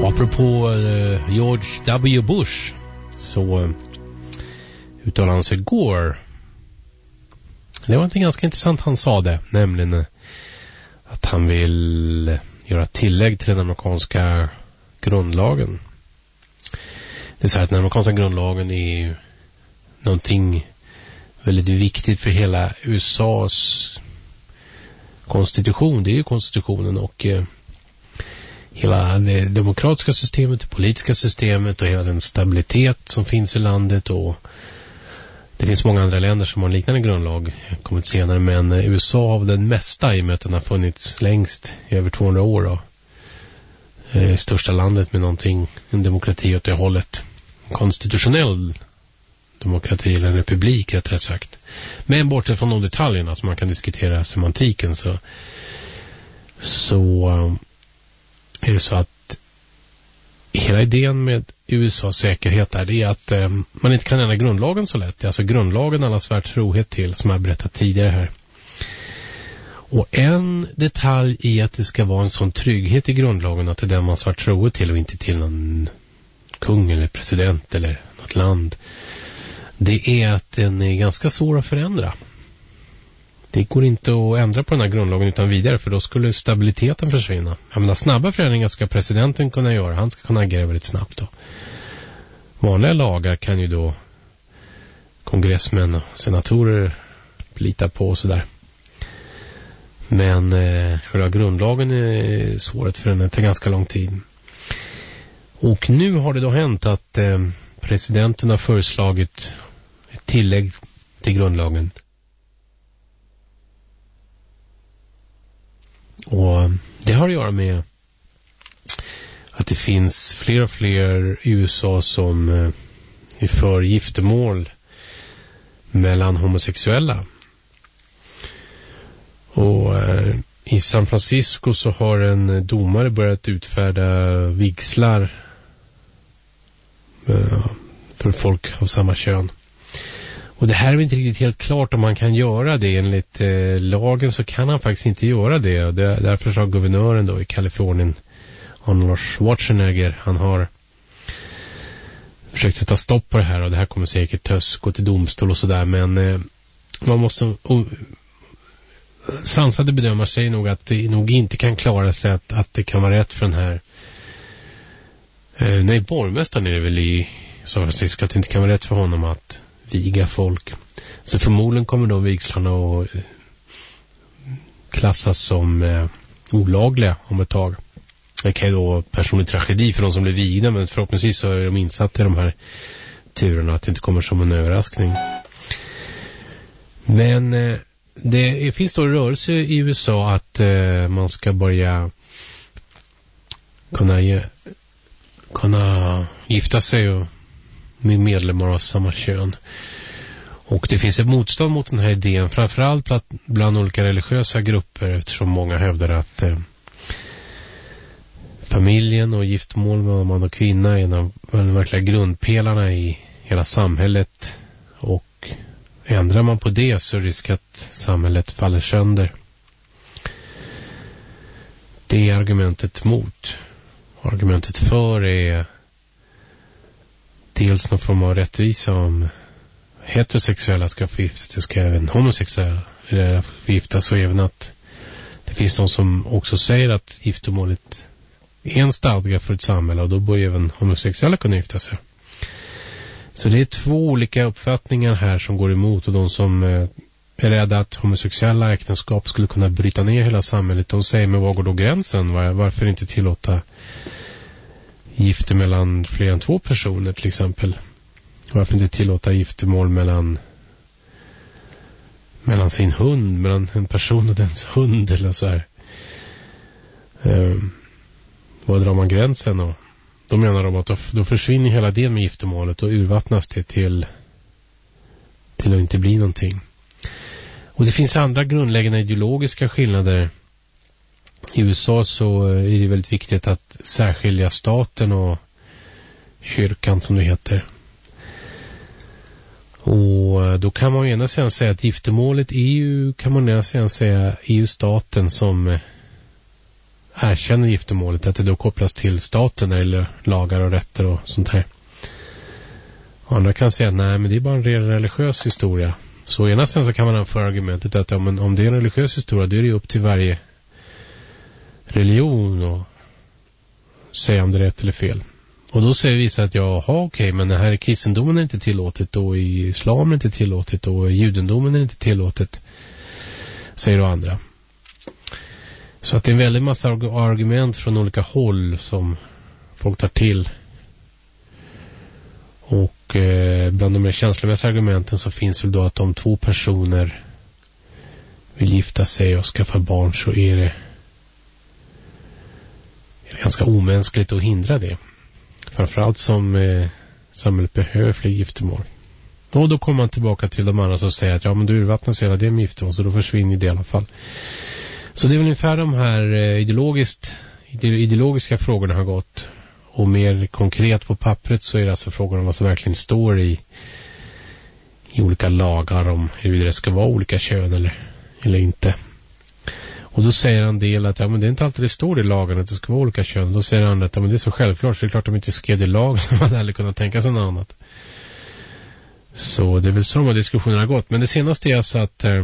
Speaker 1: apropå uh, George W. Bush så uh, uttalade han sig igår. Det var inte ganska intressant han sa det, nämligen uh, att han vill uh, göra tillägg till den amerikanska grundlagen. Det är så här att den amerikanska grundlagen är någonting väldigt viktigt för hela U S A:s konstitution. Det är ju konstitutionen och uh, hela det demokratiska systemet, det politiska systemet och hela den stabilitet som finns i landet. Och det finns många andra länder som har en liknande grundlag kommit senare, men U S A har den mesta i och med att den har funnits längst i över tvåhundra år då. Eh, största landet med någonting, en demokrati åt det hållet, konstitutionell demokrati eller en republik rättare sagt. Men bortsett från de detaljerna som man kan diskutera semantiken så så är det så att hela idén med U S A:s säkerhet är det att eh, man inte kan ändra grundlagen så lätt. Det är alltså grundlagen alla svär trohet till, som jag berättat tidigare här. Och en detalj i att det ska vara en sån trygghet i grundlagen att det är den man svär trohet till och inte till någon kung eller president eller något land, det är att den är ganska svår att förändra. Det går inte att ändra på den här grundlagen utan vidare, för då skulle stabiliteten försvinna. Jag menar, snabba förändringar ska presidenten kunna göra. Han ska kunna agera väldigt snabbt då. Vanliga lagar kan ju då kongressmän och senatorer lita på och sådär. Men eh, själva grundlagen är svår att förändra. Det tar ganska lång tid. Och nu har det då hänt att eh, presidenten har föreslagit ett tillägg till grundlagen. Och det har att göra med att det finns fler och fler i U S A som är för giftermål mellan homosexuella. Och i San Francisco så har en domare börjat utfärda vigslar för folk av samma kön. Och det här är inte riktigt helt klart om man kan göra det. Enligt eh, lagen så kan han faktiskt inte göra det. Och det, därför har guvernören då i Kalifornien, Arnold Schwarzenegger, han har försökt sätta stopp på det här. Och det här kommer säkert tös gå till domstol och sådär. Men eh, man måste... Och, sansade bedömare säger nog att det nog inte kan klara sig att, att det kan vara rätt för den här... Eh, nej, borgmästaren är det väl i San Francisco att det inte kan vara rätt för honom att viga folk. Så förmodligen kommer de vigslarna att klassas som eh, olagliga om ett tag. Det kan ju då personlig tragedi för de som blir vigda, men förhoppningsvis så är de insatta i de här turerna att det inte kommer som en överraskning. Men eh, det finns då rörelse i U S A att eh, man ska börja kunna, ge, kunna gifta sig och med medlemmar av samma kön. Och det finns ett motstånd mot den här idén, framförallt bland, bland olika religiösa grupper, eftersom många hävdar att eh, familjen och giftermål med man och kvinna är en av de verkliga grundpelarna i hela samhället, och ändrar man på det så är risk att samhället faller sönder. Det är argumentet mot. Argumentet för är dels någon form av rättvisa. Om heterosexuella ska få gifta sig, ska även homosexuella få gifta sig, och även att det finns de som också säger att giftermålet är en stadga för ett samhälle, och då bör även homosexuella kunna gifta sig. Så det är två olika uppfattningar här som går emot, och de som är rädda att homosexuella äktenskap skulle kunna bryta ner hela samhället, de säger, men var går då gränsen? Var, varför inte tillåta gifte mellan fler än två personer till exempel? Varför inte tillåta giftermål mellan mellan sin hund, mellan en person och dens hund eller så här? Um, var drar man gränsen? Och då menar de att då, då försvinner hela det med giftermålet och urvattnas det till till att inte bli någonting. Och det finns andra grundläggande ideologiska skillnader. I U S A så är det väldigt viktigt att särskilja staten och kyrkan, som det heter. Och då kan man ju ena sidan säga att giftermålet är ju, kan man ena sidan säga, är ju staten som erkänner giftermålet, att det då kopplas till staten eller lagar och rätter och sånt här. Och andra kan säga att nej, men det är bara en religiös historia. Så ena sen så kan man anföra argumentet att ja, men om det är en religiös historia, då är det upp till varje religion och säga om det är rätt eller fel. Och då säger vissa att ja, okej, okay, men det här i kristendomen är inte tillåtet, och i islam är inte tillåtet, och i judendomen är inte tillåtet, säger då andra. Så att det är en väldigt massa argument från olika håll som folk tar till. Och eh, bland de mer känslomässiga argumenten så finns väl då att om två personer vill gifta sig och skaffa barn, så är det, är det ganska omänskligt att hindra det. Framförallt som eh, samhället behöver fler giftermål. Och då kommer man tillbaka till de andra som säger att ja, men du urvattnas hela det med giftermål, så då försvinner det i alla fall. Så det är väl ungefär de här eh, ideologiskt, ideologiska frågorna har gått. Och mer konkret på pappret så är det alltså frågan om vad som verkligen står i, i olika lagar om huruvida det ska vara olika kön eller, eller inte. Och då säger en del att ja, men det är inte alltid det står i lagen att det ska vara olika kön. Då säger andra att ja, men det är så självklart, så det är klart att de inte skrev det i lagen, så man hade kunnat tänka sig något annat. Så det är väl så de här diskussionerna har gått. Men det senaste är alltså att eh,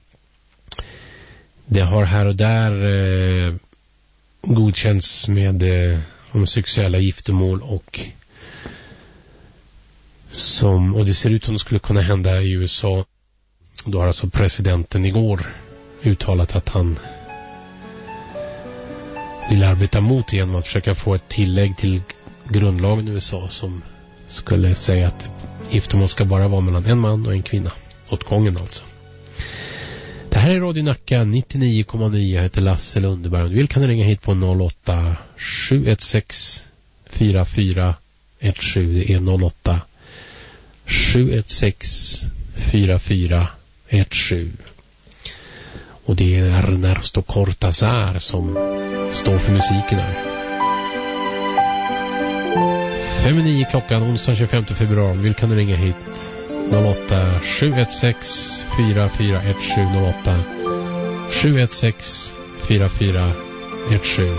Speaker 1: det har här och där eh, godkänts med eh, homosexuella giftermål, och som, och det ser ut som det skulle kunna hända i U S A. Då har alltså presidenten igår uttalat att han vill arbeta mot genom att försöka få ett tillägg till grundlagen i U S A som skulle säga att giftermål ska bara vara mellan en man och en kvinna åt gången alltså. Det här är Radio Nacka nittionio komma nio. Jag heter Lasse Lundeberg. Om du vill kan du ringa hit på noll åtta sju ett sex fyra fyra ett sju. Det är noll åtta sju ett sex fyra fyra ett sju. Och det är Ernesto Cortázar som står för musiken här. fem nio klockan onsdag tjugofemte februari. Om du vill kan du ringa hit noll åtta sju ett sex fyra fyra ett sju, noll åtta sju ett sex fyra fyra ett sju.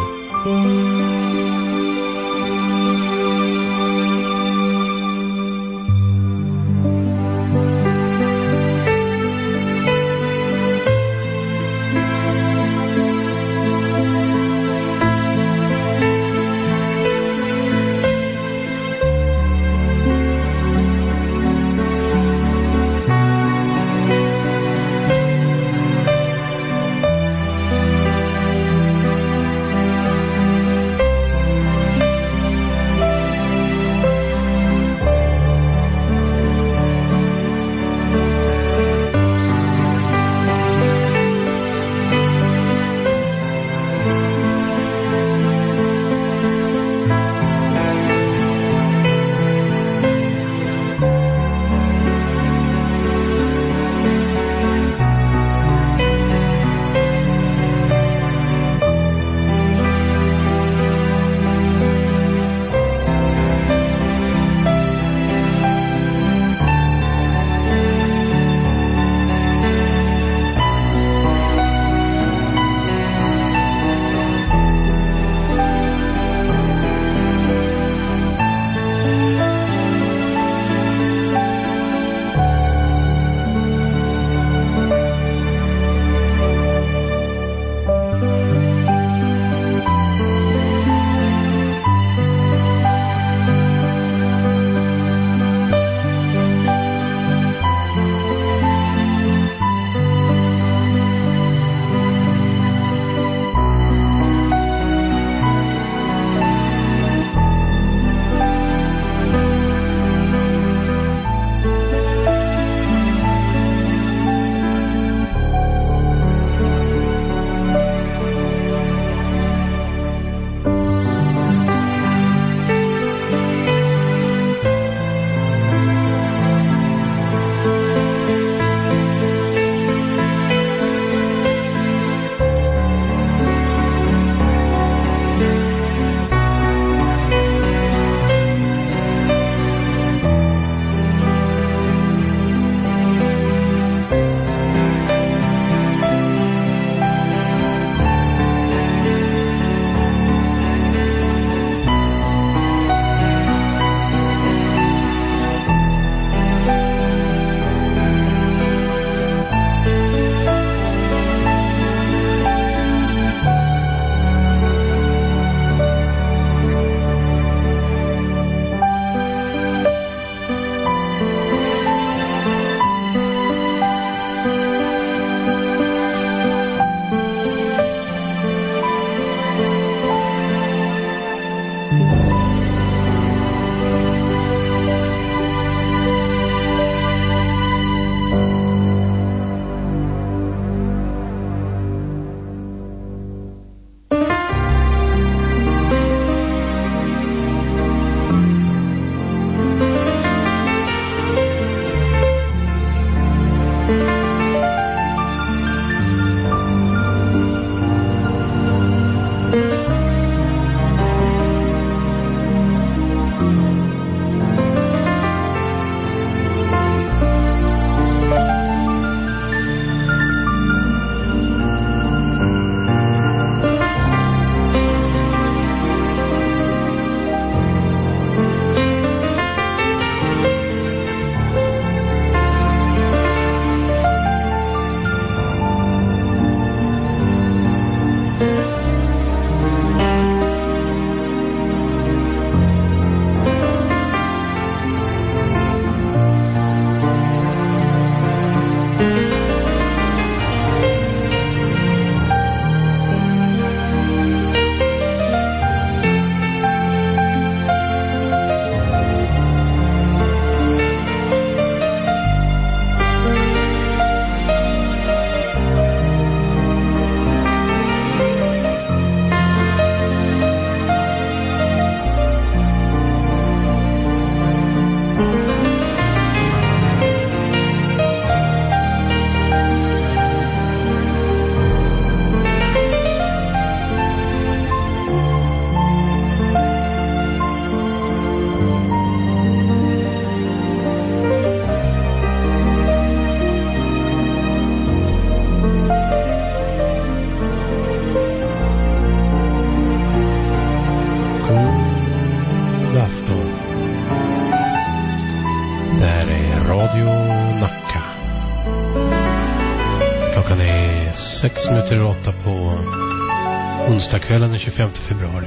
Speaker 1: Sex minuter och åtta på onsdagskvällen den tjugofemte februari.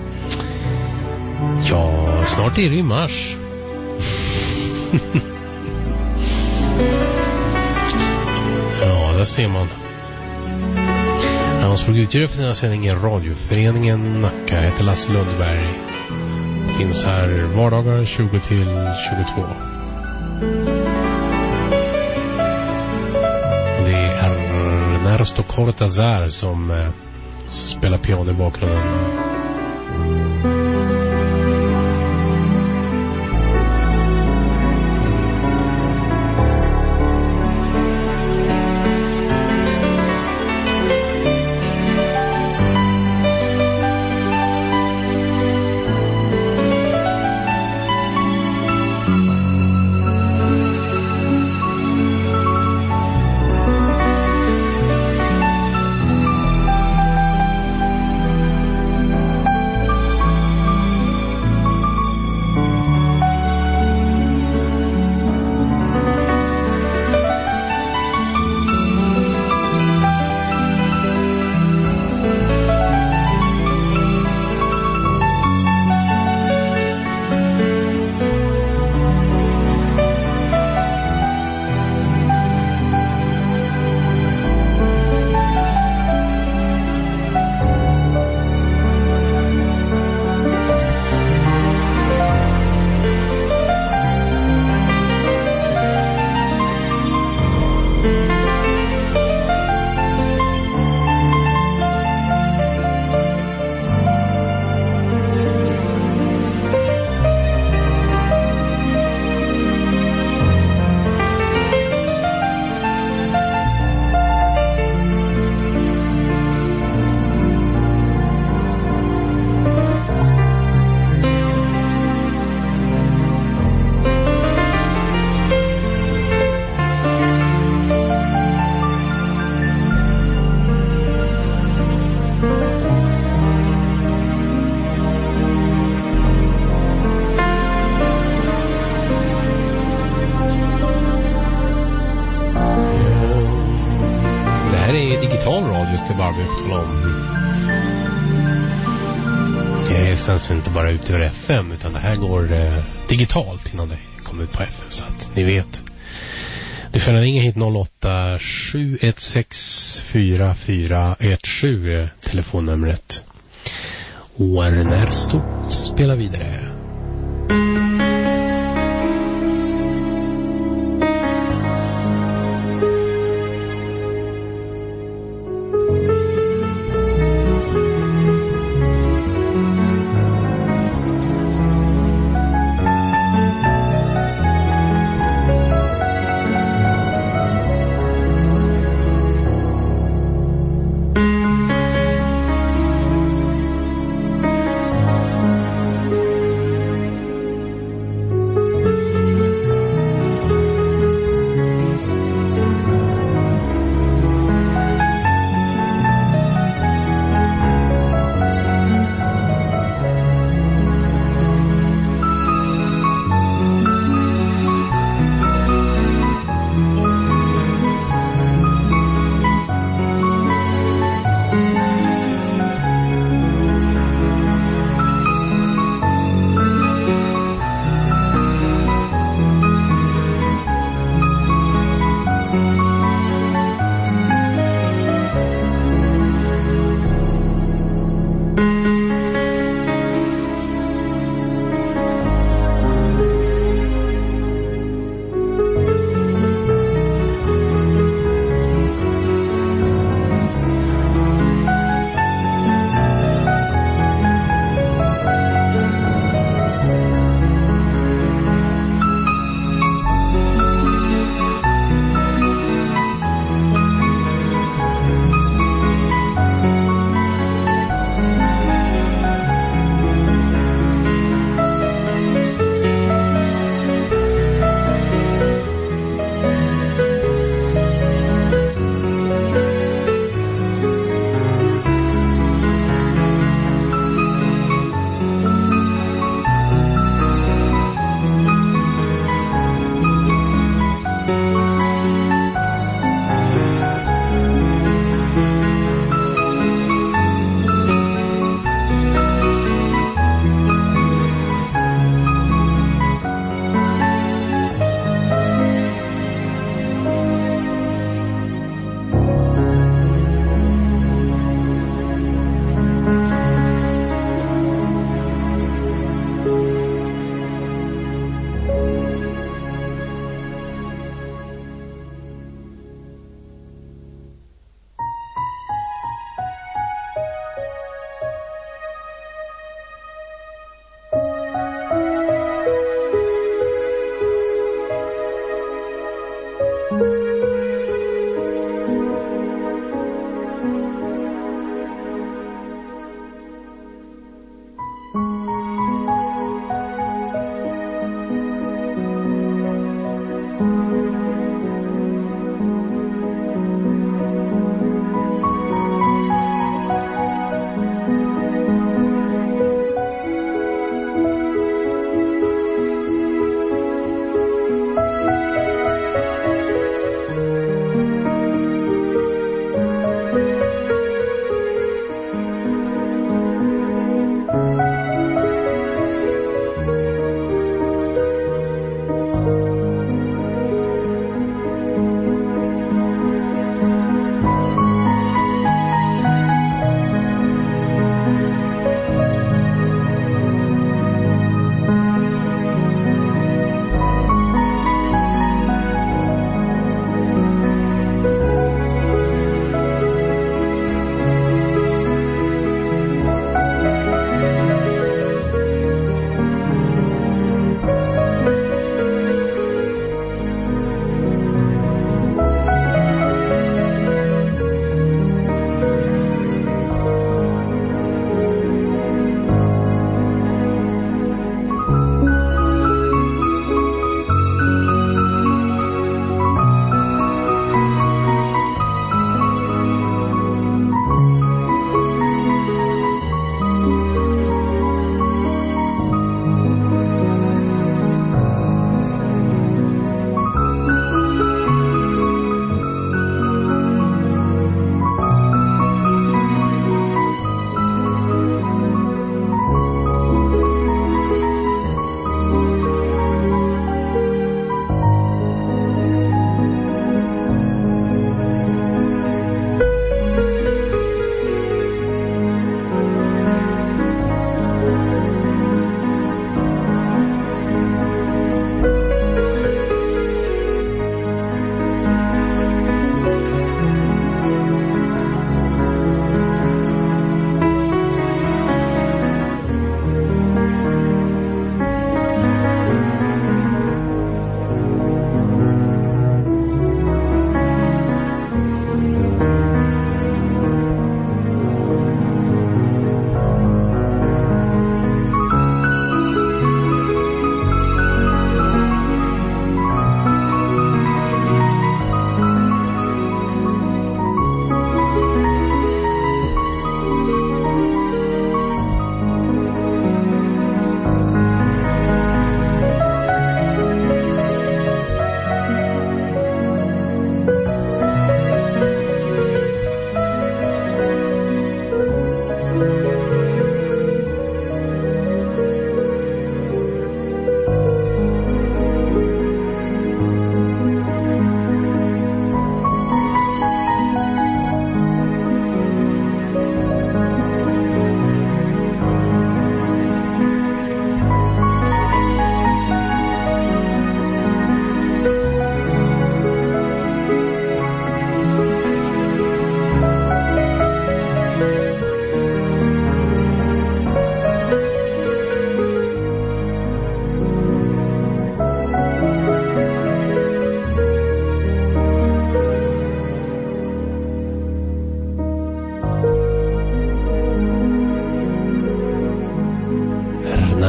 Speaker 1: Ja, snart är det i mars. Ja, där ser man. Hans programutgivare för den här sändningen Radioföreningen Nacka. Jag heter Lasse Lundberg. Finns här vardagar tjugo till tjugotvå. Det är Ernesto Cortázar som eh, spelar piano i bakgrunden. Inte bara ut över F M, utan det här går eh, digitalt innan det kommer ut på F M, så att ni vet. Du får ringa hit noll åtta sju ett sex fyra fyra ett sju, telefonnumret. Och Ernesto spelar vidare.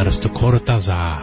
Speaker 1: Augusto Cortázar.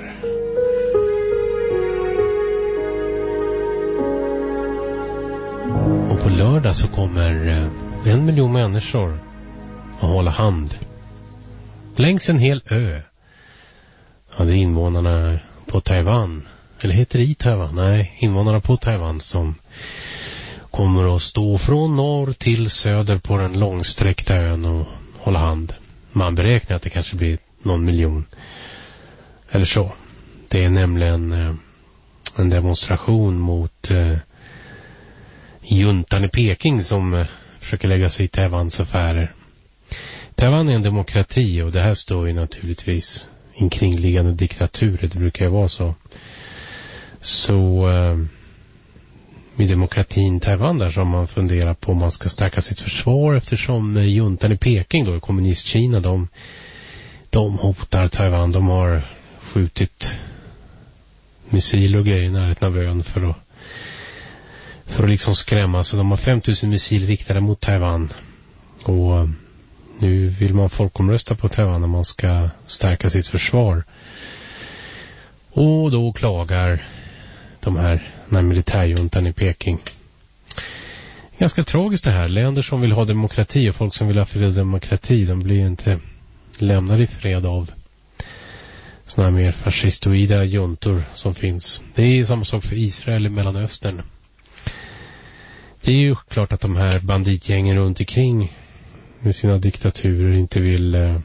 Speaker 1: Och på lördag så kommer en miljon människor att hålla hand längs en hel ö. Ja, det är invånarna på Taiwan. Eller heter det i Taiwan? Nej, invånarna på Taiwan som kommer att stå från norr till söder på den långsträckta ön och hålla hand. Man beräknar att det kanske blir någon miljon. Eller så. Det är nämligen eh, en demonstration mot eh, juntan i Peking som eh, försöker lägga sig i Taiwans affärer. Taiwan är en demokrati och det här står ju naturligtvis i kringliggande diktaturer. Det brukar ju vara så. Så eh, med demokratin Taiwan där som man funderar på om man ska stärka sitt försvar eftersom eh, juntan i Peking då i kommunistkina de, de hotar Taiwan. De har skjutit missiler och grejer i närheten av ön för att för att liksom skrämma. Så de har fem tusen missiler riktade mot Taiwan och eh, nu vill man folkomrösta på Taiwan när man ska stärka sitt försvar. Och då klagar de här, den här militärjuntan i Peking. Ganska tragiskt det här. Länder som vill ha demokrati och folk som vill ha fred och demokrati, de blir inte lämnade i fred av såna här mer fascistoida juntor som finns. Det är samma sak för Israel i Mellanöstern. Det är ju klart att de här banditgängen runt omkring med sina diktaturer inte vill eh,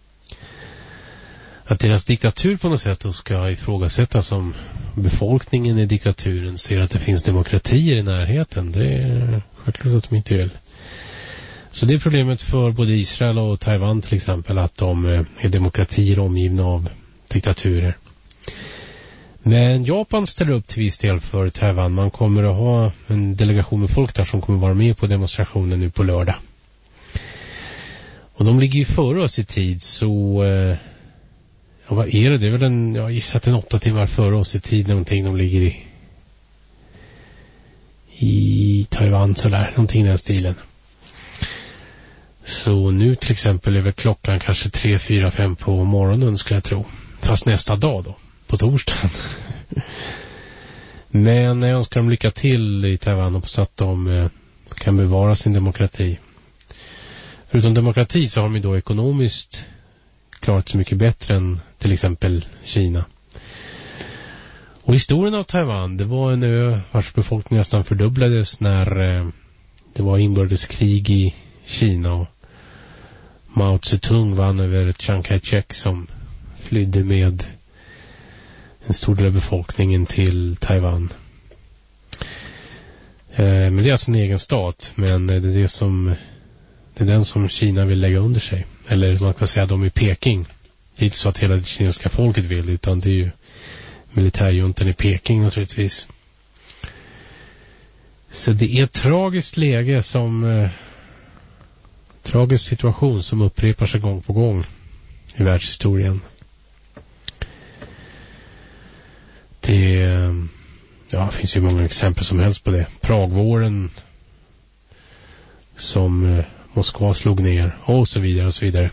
Speaker 1: att deras diktatur på något sätt då ska ifrågasättas som befolkningen i diktaturen ser att det finns demokratier i närheten. Det är självklart att de inte vill. Så det är problemet för både Israel och Taiwan till exempel att de är demokratier omgivna av diktaturer. Men Japan ställer upp till viss del för Taiwan. Man kommer att ha en delegation med folk där som kommer vara med på demonstrationen nu på lördag. Och de ligger ju före oss i tid så... Eh, ja, vad är det? Det är väl en... Jag gissat en åtta timmar före oss i tid någonting de ligger i... I Taiwan sådär. Någonting i den stilen. Så nu till exempel är väl klockan kanske tre, fyra, fem på morgonen skulle jag tro. Fast nästa dag då. På torsdagen. Men jag önskar dem lycka till i Taiwan och så att de eh, kan bevara sin demokrati. Förutom demokrati så har de då ekonomiskt klarat så mycket bättre än till exempel Kina. Och historien av Taiwan, det var en ö vars befolkning nästan fördubblades när eh, det var inbördeskrig i Kina och Mao Zedong vann över Chiang Kai-shek som flydde med en stor del av befolkningen till Taiwan. Eh, men det är alltså en egen stat, men det är det som det är den som Kina vill lägga under sig. Eller man kan säga att de är Peking. Det är inte så att hela det kinesiska folket vill, utan det är ju militärjuntan i Peking naturligtvis. Så det är ett tragiskt läge som eh, tragisk situation som upprepar sig gång på gång i världshistorien. Det, ja, det finns ju många exempel som helst på det. Pragvåren som Moskva slog ner och så vidare och så vidare.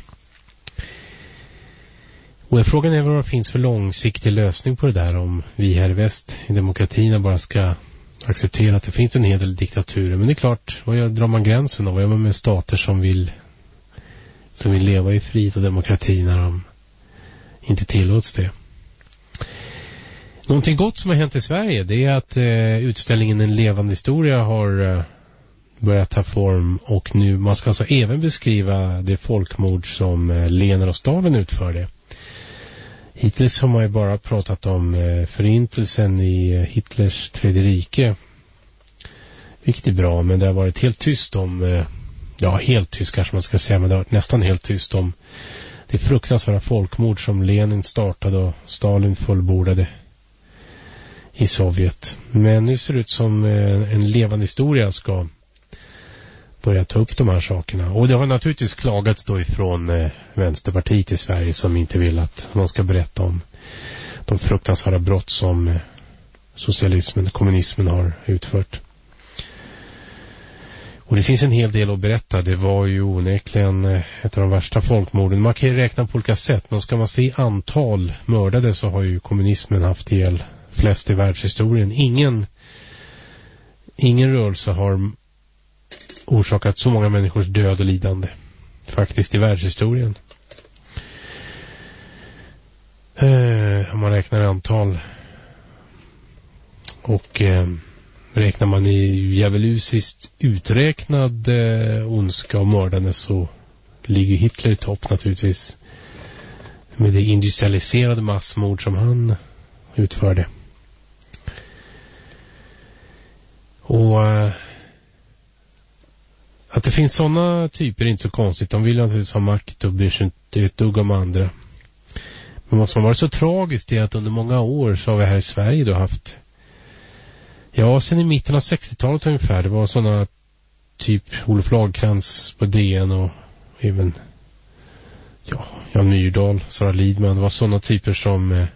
Speaker 1: Och frågan är vad det finns för långsiktig lösning på det där om vi här i väst i demokratierna bara ska acceptera att det finns en hel del diktaturer. Men det är klart, vad drar man gränsen och vad gör man med stater som vill som vill leva i frihet och demokrati när de inte tillåts det? Någonting gott som har hänt i Sverige, det är att eh, utställningen En levande historia har eh, börjat ta form och nu man ska alltså även beskriva det folkmord som eh, Lenin och Stalin utförde. Hittills har man ju bara pratat om eh, förintelsen i eh, Hitlers tredje rike. Vilket är bra, men det har varit helt tyst om, eh, ja helt tyst kanske man ska säga, men det har varit nästan helt tyst om det fruktansvärda folkmord som Lenin startade och Stalin fullbordade i Sovjet. Men nu ser det ut som eh, en levande historia ska börja ta upp de här sakerna. Och det har naturligtvis klagats då ifrån eh, Vänsterpartiet i Sverige som inte vill att man ska berätta om de fruktansvärda brott som eh, socialismen, kommunismen har utfört. Och det finns en hel del att berätta. Det var ju onekligen ett av de värsta folkmorden. Man kan ju räkna på olika sätt. Men ska man se antal mördade så har ju kommunismen haft ihjäl flest i världshistorien. Ingen, ingen rörelse har orsakat så många människors död och lidande. Faktiskt i världshistorien. Eh, om man räknar antal. Och... Eh, räknar man i djävulusiskt uträknad eh, ondska och mördande så ligger Hitler i topp naturligtvis med det industrialiserade massmord som han utförde. Och eh, att det finns sådana typer är inte så konstigt. De vill naturligtvis ha makt och bryr sig inte ett dugg om andra. Men vad som har varit så tragiskt är att under många år så har vi här i Sverige då haft... Ja, sen i mitten av sextiotalet ungefär. Det var sådana typ Olof Lagercrantz på D N och även ja, Jan Myrdal, Sara Lidman. Det var sådana typer som eh,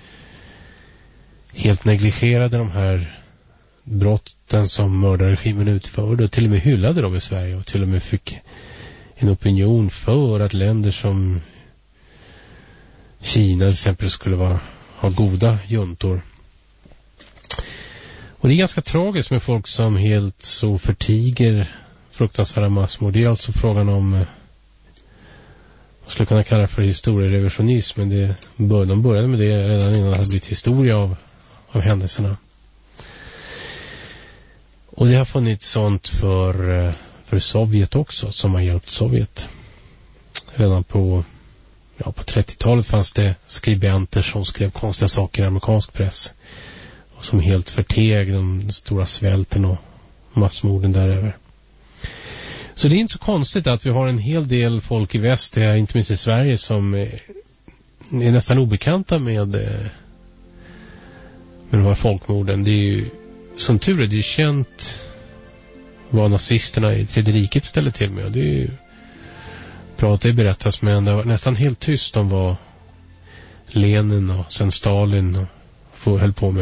Speaker 1: helt negligerade de här brotten som mördarregimen utförde och till och med hyllade dem i Sverige och till och med fick en opinion för att länder som Kina till exempel skulle vara, ha goda juntor. Och det är ganska tragiskt med folk som helt så förtiger fruktansvärda massmord. Det är alltså frågan om eh, vad skulle kunna kalla för historierevisionism, men det, de började med det redan innan det hade blivit historia av, av händelserna. Och det har funnits sånt för, för Sovjet också, som har hjälpt Sovjet. Redan på, ja, på trettiotalet fanns det skribenter som skrev konstiga saker i amerikansk press. Och som helt förteg den stora svälten och massmorden däröver. Så det är inte så konstigt att vi har en hel del folk i väst, inte minst i Sverige, som är nästan obekanta med, med de här folkmorden. Det är ju, som tur är, det är känt vad nazisterna i Tredje riket ställde till med. Det är ju bra att det berättas, men det var nästan helt tyst om vad Lenin och sen Stalin och höll på med.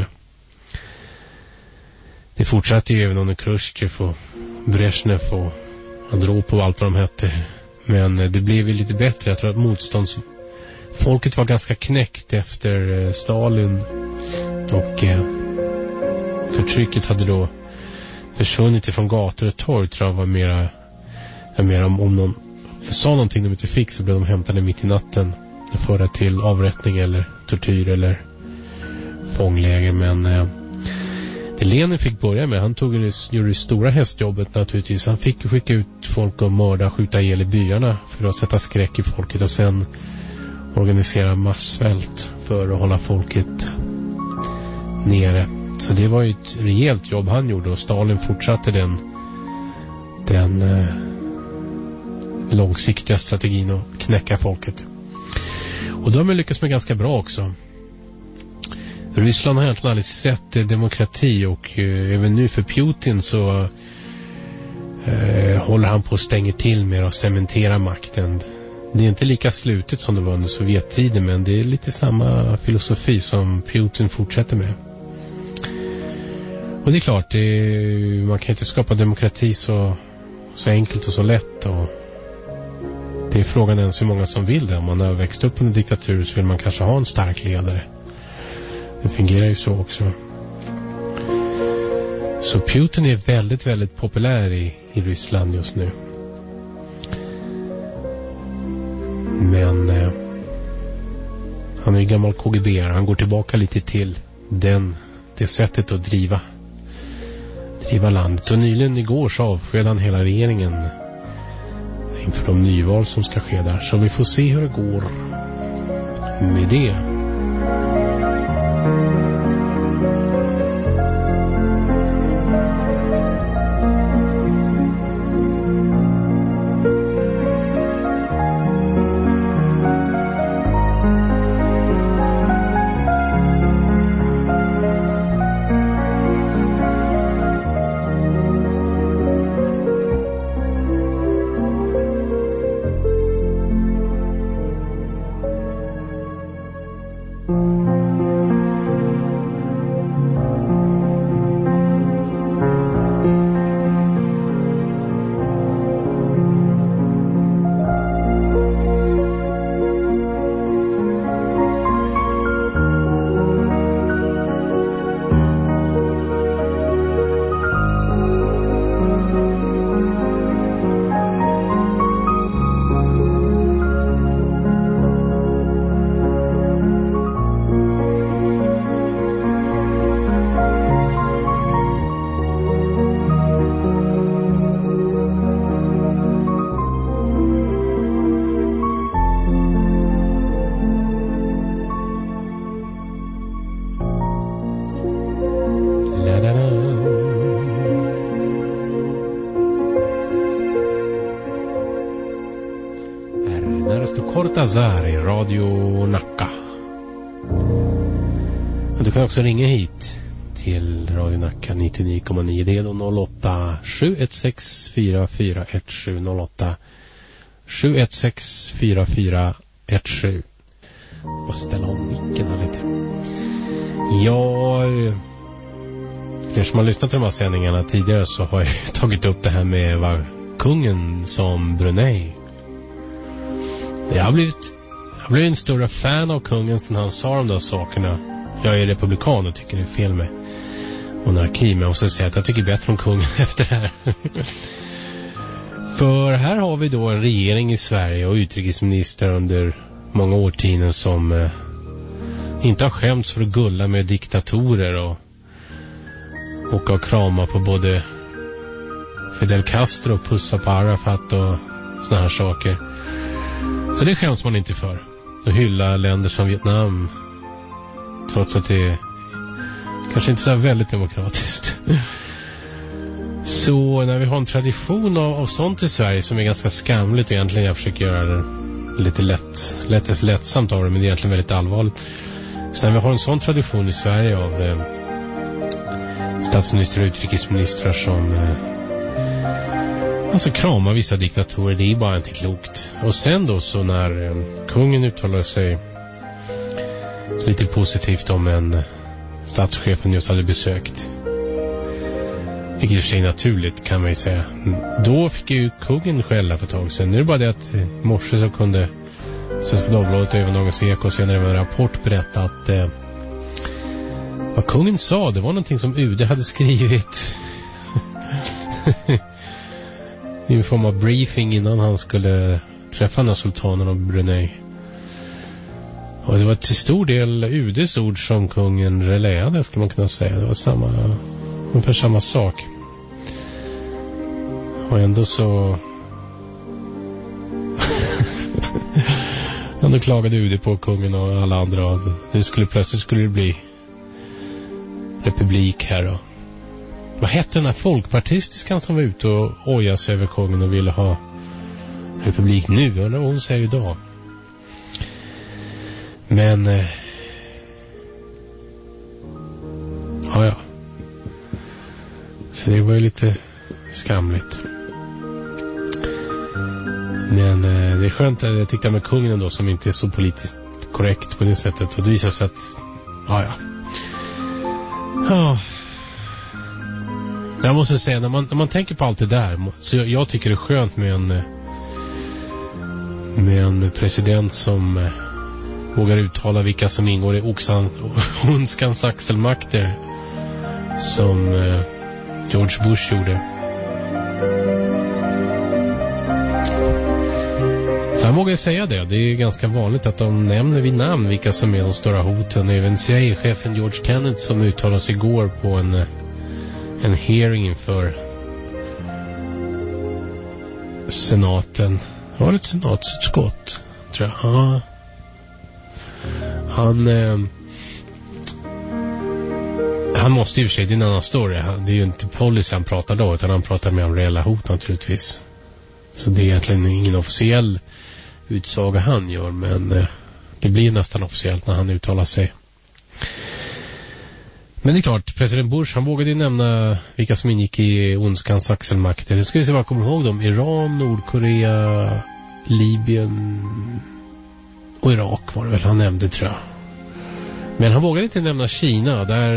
Speaker 1: Det fortsatte ju även under Khrushchev och Brezhnev och Andropov och allt vad de hette. Men det blev ju lite bättre. Jag tror att motstånds... Folket var ganska knäckt efter Stalin. Och eh, förtrycket hade då försvunnit ifrån gator och torg. Tror jag var mera... Ja, mera om, om någon sa någonting de inte fick så blev de hämtade mitt i natten. Förra till avrättning eller tortyr eller fångläger. Men... Eh, det Lenin fick börja med, han tog ju, gjorde det stora hästjobbet naturligtvis. Han fick skicka ut folk och mörda, skjuta ihjäl i byarna för att sätta skräck i folket och sen organisera massvält för att hålla folket nere. Så det var ju ett rejält jobb han gjorde och Stalin fortsatte den den eh, långsiktiga strategin att knäcka folket. Och då har man lyckats med ganska bra också. Ryssland har egentligen aldrig sett demokrati och eh, även nu för Putin så eh, håller han på att stänga till med att cementera makten. Det är inte lika slutet som det var under Sovjettiden, men det är lite samma filosofi som Putin fortsätter med. Och det är klart, det är, man kan inte skapa demokrati så, så enkelt och så lätt. Och det är frågan ens hur många som vill det. Om man har växt upp under diktatur så vill man kanske ha en stark ledare. Det fungerar ju så också. Så Putin är väldigt, väldigt populär i, i Ryssland just nu. Men eh, han är ju gammal K G B-are. Han går tillbaka lite till den, det sättet att driva driva landet. Och nyligen igår så avskedade han hela regeringen inför de nyval som ska ske där. Så vi får se hur det går med det. Ernesto Cortázar i Radio Nacka. Du kan också ringa hit till Radio Nacka nittionio komma nio. Det är då noll åtta sju ett sex fyra fyra ett sju noll åtta sju ett sex fyra fyra ett sju. Bara ställa om micken här lite. Ja, för er som har lyssnat till de här sändningarna tidigare så har jag tagit upp det här med var kungen som Brunei. Jag har blivit, jag har blivit en större fan av kungen sen han sa de där sakerna. Jag är republikan och tycker det är fel med monarki, men jag måste säga att jag tycker bättre om kungen efter det här. För här har vi då en regering i Sverige och utrikesministrar under många årtionden som eh, inte har skämts för att gulla med diktatorer och åka och krama på både Fidel Castro och pussa på Arafat och såna här saker. Så det skäms man inte för. Och hylla länder som Vietnam, trots att det är kanske inte så väldigt demokratiskt. Så när vi har en tradition av, av sånt i Sverige som är ganska skamligt, och egentligen jag försöker göra det lite lätt, lätt, lättsamt av det, men det är egentligen väldigt allvarligt. Så när vi har en sån tradition i Sverige av eh, statsminister och utrikesministrar som eh, alltså kramar vissa diktatorer, det är bara inte klokt. Och sen då så när eh, kungen uttalar sig lite positivt om en statschefen just hade besökt, vilket i och för sig naturligt kan man ju säga, då fick ju kungen skälla för ett tag sedan. Nu är det bara det att i morse så kunde Svenska Dagbladet och även Dagens Eko och senare med en rapport berätta att eh, vad kungen sa, det var någonting som U D hade skrivit i en form av briefing innan han skulle träffa den här sultanen av Brunei. Och det var till stor del U D:s ord som kungen reläade, skulle man kunna säga. Det var samma, ungefär samma sak. Och ändå så ändå klagade U D på kungen och alla andra. Det skulle plötsligt skulle det bli republik här då. Vad hette den här folkpartistiskan som var ute och ojade sig över kungen och ville ha republik nu? Eller vad hon säger idag. Men eh, ja ja. Så det var ju lite skamligt. Men eh, det är skönt att jag tyckte med kungen ändå, som inte är så politiskt korrekt på det sättet. Och det visar sig att ja ja. Ja. Jag måste säga, när man, när man tänker på allt det där, så jag, jag tycker det är skönt med en med en president som eh, vågar uttala vilka som ingår i oxan, ondskans axelmakter, som eh, George Bush gjorde. Så han vågar säga det. Det är ganska vanligt att de nämner vid namn vilka som är de stora hoten. Även C I A-chefen George Kennedy, som uttalade sig igår på en, en hearing inför senaten. Det var ett senatsutskott, tror jag. Ja. Han eh, han måste ju för sig, det är en annan story. Det är ju inte policy han pratar då, utan han pratar med om reella hot naturligtvis. Så det är egentligen ingen officiell utsaga han gör, men eh, det blir nästan officiellt när han uttalar sig. Men det är klart, president Bush, han vågade ju nämna vilka som ingick i ondskans axelmakter. Nu ska vi se vad jag kommer ihåg dem. Iran, Nordkorea, Libyen och Irak var det väl han nämnde, tror jag. Men han vågade inte nämna Kina. Där,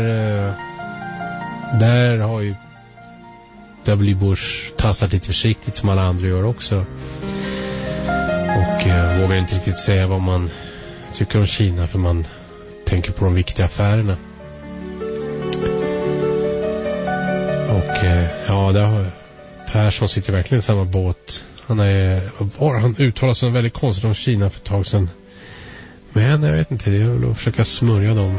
Speaker 1: där har ju W. Bush tassat lite försiktigt, som alla andra gör också. Och eh, vågar inte riktigt säga vad man tycker om Kina, för man tänker på de viktiga affärerna. Och eh, ja, där har Persson sitter verkligen i samma båt. Han är, var, han uttalar sig väldigt konstigt om Kina för ett tag sedan. Men jag vet inte, det är väl att försöka smörja dem.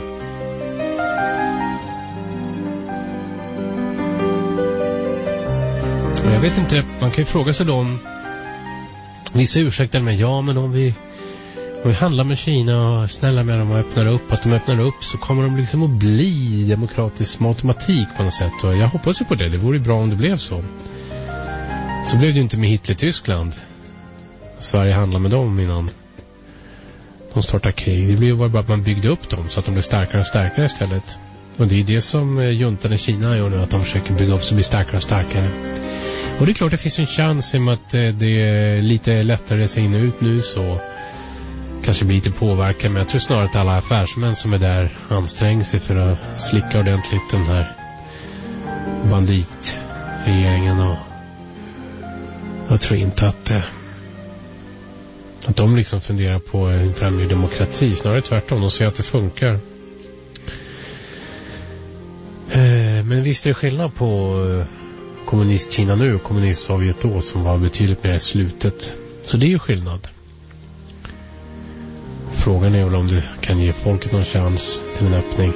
Speaker 1: Jag vet inte, man kan ju fråga sig då om vissa ursäkter med, ja men om vi, om vi handlar med Kina och snälla med dem och öppnar upp, att de öppnar upp, så kommer de liksom att bli demokratisk matematik på något sätt. Och jag hoppas ju på det, det vore bra om det blev så. Så blev det ju inte med Hitler i Tyskland. Sverige handlar med dem innan de startar krig. Det blev bara att man byggde upp dem så att de blev starkare och starkare istället. Och det är det som juntan i Kina gör nu, att de försöker bygga upp så blir starkare och starkare. Och det är klart det finns en chans i och med att det är lite lättare att se in och ut nu, så kanske blir lite påverkan. Men jag tror snarare att alla affärsmän som är där anstränger sig för att slicka ordentligt den här banditregeringen. Och jag tror inte att att de liksom funderar på en framgång demokrati. Snarare tvärtom, de ser att det funkar. Men visst är det skillnad på kommunist-Kina nu och kommunist-Sovjet då, som var betydligt mer i slutet. Så det är ju skillnad. Frågan är väl om du kan ge folket någon chans till en öppning.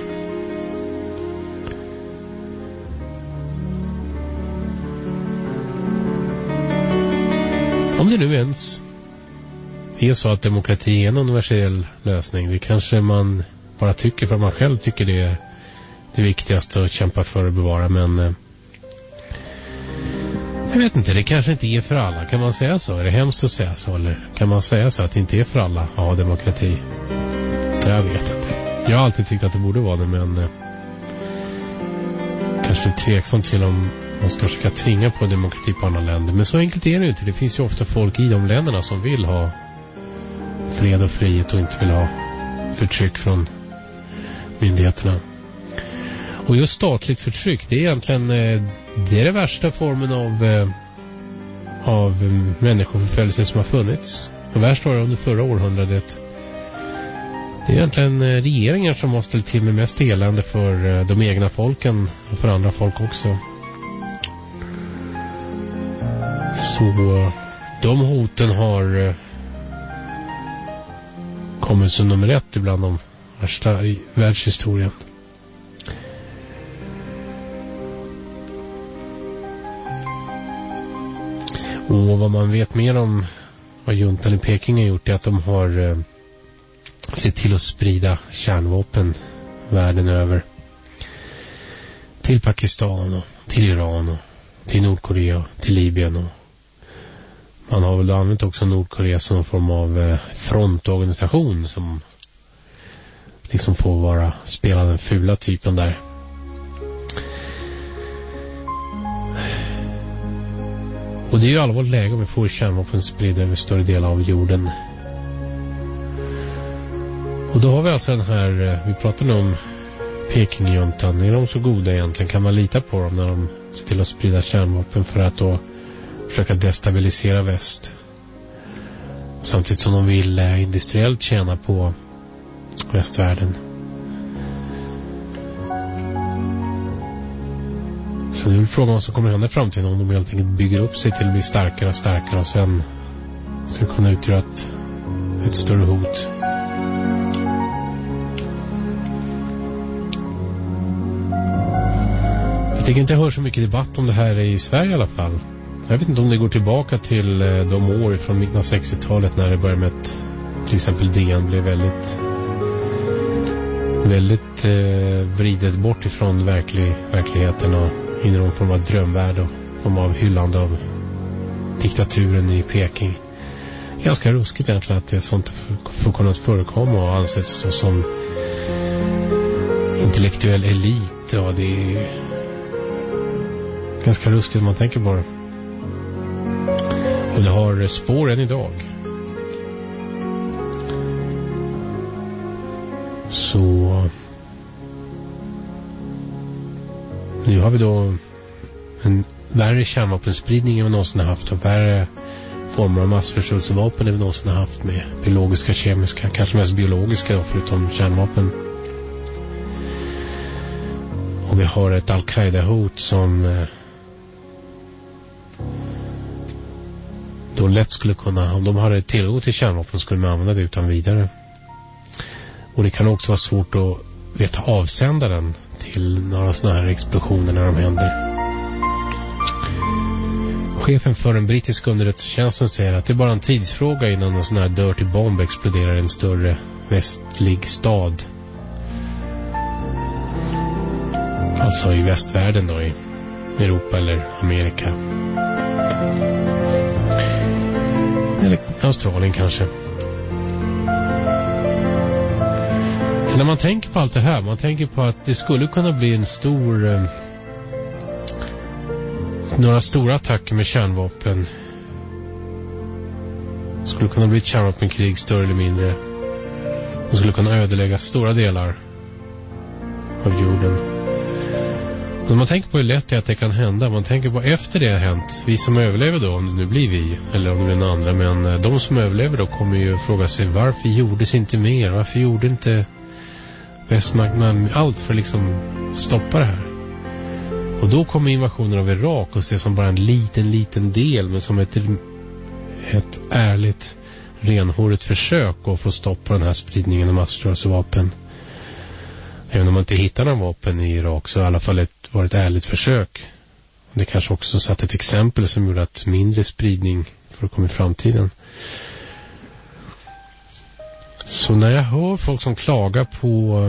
Speaker 1: Om det nu ens är så att demokrati är en universell lösning, det kanske man bara tycker för att man själv tycker det är det viktigaste att kämpa för att bevara, men jag vet inte, det kanske inte är för alla. Kan man säga så? Är det hemskt att säga så? Eller kan man säga så att det inte är för alla att ha demokrati? Jag vet inte. Jag har alltid tyckt att det borde vara det, men eh, kanske tveksam till om man ska försöka tvinga på demokrati på andra länder. Men så enkelt är det inte. Det finns ju ofta folk i de länderna som vill ha fred och frihet och inte vill ha förtryck från myndigheterna. Och just statligt förtryck, det är egentligen eh, det är den värsta formen av eh, av människoförföljelse som har funnits. Och värst var det under förra århundradet. Det är egentligen eh, regeringar som har ställt till med mest elände för eh, de egna folken och för andra folk också. Så eh, de hoten har eh, kommit som nummer ett ibland de värsta i världshistorien. Och vad man vet mer om vad juntan i Peking har gjort är att de har eh, sett till att sprida kärnvapen världen över. Till Pakistan och till Iran och till Nordkorea och till Libyen. Och man har väl använt också Nordkorea som en form av eh, frontorganisation som liksom får vara spela den fula typen där. Och det är ju allvarligt läge om vi får kärnvapen spridda över större delar av jorden. Och då har vi alltså den här, vi pratar nu om Pekingjuntan. Är de så goda egentligen? Kan man lita på dem när de ser till att sprida kärnvapen för att då försöka destabilisera väst? Samtidigt som de vill industriellt tjäna på västvärlden. Så det är väl frågan vad som kommer hända i framtiden, om de helt enkelt bygger upp sig till att bli starkare och starkare och sen ska kunna utgöra ett, ett större hot. Jag tycker inte jag hör så mycket debatt om det här i Sverige i alla fall. Jag vet inte om det går tillbaka till de år från mitten av sextiotalet när det började med att till exempel D N blev väldigt väldigt eh, vridet bort ifrån verklig, verkligheten och in i någon form av drömvärld och form av hyllande av diktaturen i Peking. Ganska ruskigt egentligen att det är sånt får kunnat förekomma och anses som intellektuell elit, och det är ganska ruskigt man tänker på det. Och det har spår än idag. Så nu har vi då en värre kärnvapenspridning än vi någonsin har haft och värre former av massförstörelsevapen än vi någonsin har haft, med biologiska, kemiska, kanske mest biologiska då, förutom kärnvapen. Och vi har ett Al-Qaida-hot som då lätt skulle kunna, om de hade tillgång till kärnvapen skulle man använda det utan vidare. Och det kan också vara svårt att veta avsändaren till några sådana här explosioner när de händer. Chefen för den brittiska underrättelsetjänsten säger att det är bara en tidsfråga innan en sån här dirty bomb exploderar i en större västlig stad. Alltså i västvärlden då, i Europa eller Amerika. Eller Australien kanske. Så när man tänker på allt det här, man tänker på att det skulle kunna bli en stor eh, några stora attacker med kärnvapen. Det skulle kunna bli ett kärnvapenkrig större eller mindre. Det skulle kunna ödelägga stora delar av jorden. Och när man tänker på hur lätt det är att det kan hända, man tänker på efter det har hänt, vi som överlever då, om det nu blir vi eller om det blir någon andra, men de som överlever då kommer ju fråga sig varför gjordes inte mer, varför gjorde inte västmakten allt för att liksom stoppa det här. Och då kommer invasionen av Irak och ses som bara en liten, liten del, men som ett, ett ärligt, renhårigt försök att få stopp på den här spridningen av massförstörelsevapen. Även om man inte hittar några vapen i Irak så i alla fall ett, var ett ärligt försök. Det kanske också satt ett exempel som gjorde att mindre spridning för att komma i framtiden. Så när jag hör folk som klagar på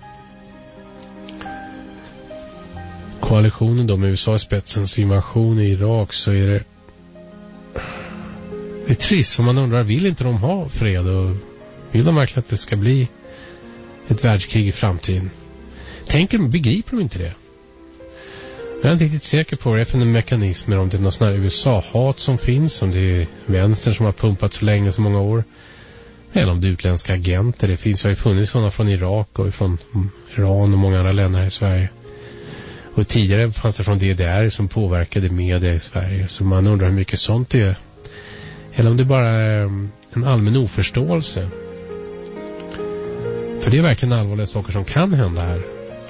Speaker 1: koalitionen då med U S A i spetsens invasion i Irak, så är det det är trist, för man undrar, vill inte de ha fred och vill de verkligen att det ska bli ett världskrig i framtiden? Tänker de, begriper de inte det? Jag är inte riktigt säker på det, för en mekanismer, om det är någon sån här U S A-hat som finns, om det är vänstern som har pumpat så länge, så många år, eller om det är utländska agenter. Det finns ju funnits sådana från Irak och från Iran och många andra länder här i Sverige. Och tidigare fanns det från D D R som påverkade media i Sverige. Så man undrar hur mycket sånt det är. Eller om det bara är en allmän oförståelse. För det är verkligen allvarliga saker som kan hända här.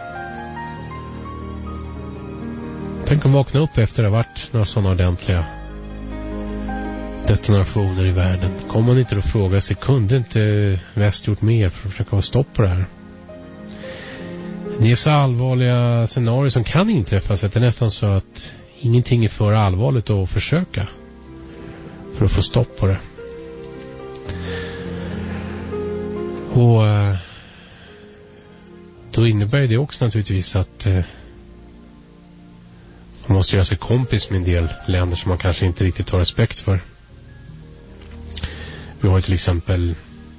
Speaker 1: Tänk om vakna upp efter att det har varit några sådana ordentliga detonationer i världen. Kommer man inte att fråga sig, kunde inte väst gjort mer för att försöka ha stopp på det här? Det är så allvarliga scenarier som kan inträffa, så att det är nästan så att ingenting är för allvarligt att försöka för att få stopp på det. Och då innebär det också naturligtvis att man måste göra sig kompis med en del länder som man kanske inte riktigt har respekt för. Vi har till exempel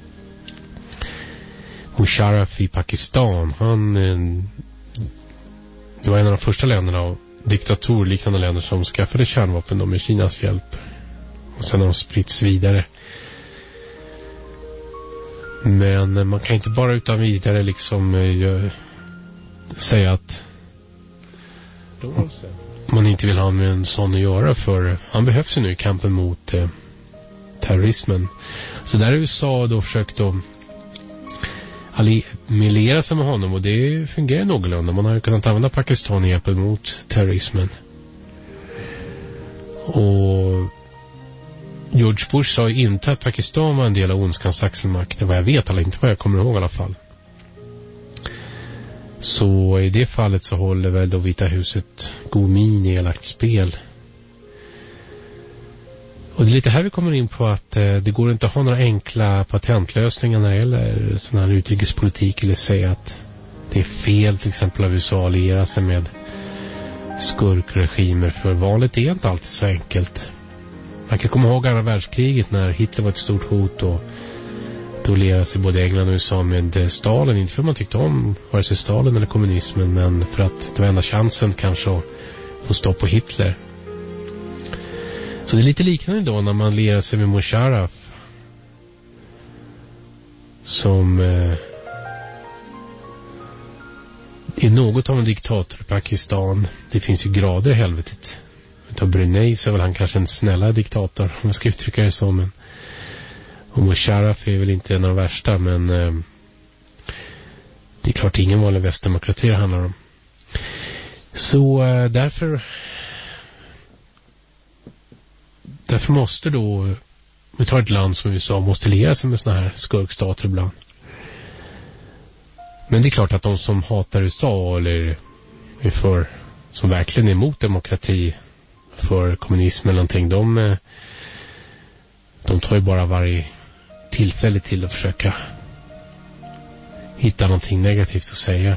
Speaker 1: Musharraf i Pakistan. Han det var en av de första länderna och diktatorliknande länder som skaffade kärnvapen då med Kinas hjälp. Och sen har de spritts vidare. Men man kan inte bara utan vidare liksom uh, säga att man inte vill ha med en sån att göra, för han behövs ju nu i kampen mot uh, terrorismen. Så där har U S A då försökt att alliera sig med honom, och det fungerar någorlunda. Man har ju kunnat använda Pakistan i hjälpen mot terrorismen. Och George Bush sa ju inte att Pakistan var en del av ondskans axelmakt. Det var jag vet, eller inte vad jag kommer ihåg i alla fall. Så i det fallet så håller väl då Vita huset god min i elakt spel. Och det är lite här vi kommer in på att eh, det går inte att ha några enkla patentlösningar när det gäller sån här utrikespolitik, eller säga att det är fel till exempel av U S A att alliera sig med skurkregimer, för valet är inte alltid så enkelt. Man kan komma ihåg andra världskriget när Hitler var ett stort hot, och då lierade sig både England och U S A med Stalin, inte för man tyckte om vare sig Stalin eller kommunismen, men för att det var enda chansen kanske att få stopp på Hitler. Så det är lite liknande då när man lierar sig med Musharraf, som eh, är något av en diktator i Pakistan. Det finns ju grader i helvetet. Utav Brunei så är väl han kanske en snällare diktator, om jag ska uttrycka det så. Men, och Musharraf är väl inte en av de värsta, men eh, det är klart ingen vanlig västdemokrati det handlar om. Så eh, därför därför måste då vi tar ett land som U S A måste liera sig med såna här skurkstater ibland. Men det är klart att de som hatar U S A eller är för, som verkligen är emot demokrati, för kommunism eller någonting, de, de tar ju bara varje tillfälle till att försöka hitta någonting negativt att säga.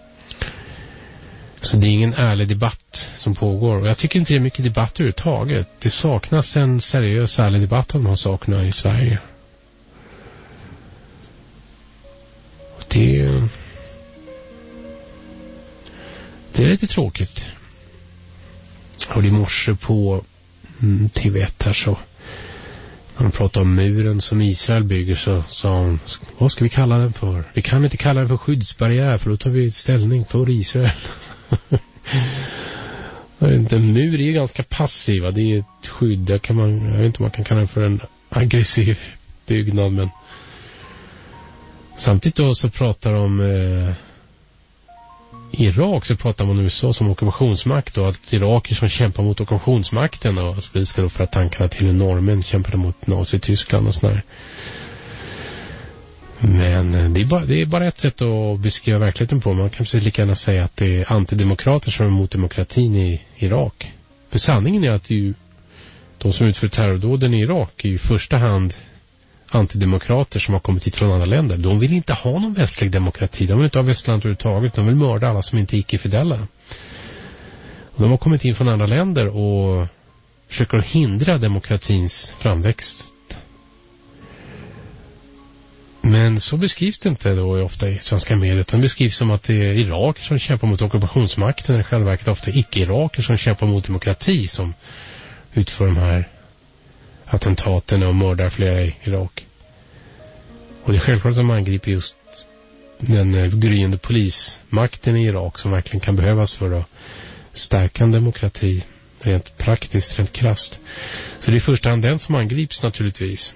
Speaker 1: Så det är ingen ärlig debatt som pågår. Och jag tycker inte det är mycket debatt överhuvudtaget. Det saknas en seriös ärlig debatt om de här sakerna i Sverige. Och det är lite tråkigt. Och i morse på mm, T V ett här så när de pratade om muren som Israel bygger så sa hon, vad ska vi kalla den för? Vi kan inte kalla den för skyddsbarriär för då tar vi ställning för Israel. En mur är ju ganska passiva. Det är ett skydd. Där kan man, jag vet inte om man kan kalla den för en aggressiv byggnad, men samtidigt då så pratar de om eh, Irak så pratar man om U S A som ockupationsmakt och att iraker som kämpar mot ockupationsmakten och alltså det ska då för att tankarna till hur norrmän kämpade mot Nazi-Tyskland och sådär. Men det är, bara, det är bara ett sätt att beskriva verkligheten på. Man kan precis lika gärna säga att det är antidemokrater som är mot demokratin i Irak. För sanningen är att det är ju, de som utför terrordåden i Irak är ju i första hand antidemokrater som har kommit hit från andra länder. De vill inte ha någon västlig demokrati. De vill inte ha västland överhuvudtaget. De vill mörda alla som inte är icke-fidella. De har kommit in från andra länder och försöker hindra demokratins framväxt. Men så beskrivs det inte då ofta i svenska medier. Det beskrivs som att det är iraker som kämpar mot ockupationsmakten eller själva verket ofta icke-iraker som kämpar mot demokrati som utför de här attentaten och mördar flera i Irak. Och det är självklart att man angriper just den gryende polismakten i Irak som verkligen kan behövas för att stärka en demokrati rent praktiskt, rent krasst. Så det är i första hand den som angrips naturligtvis.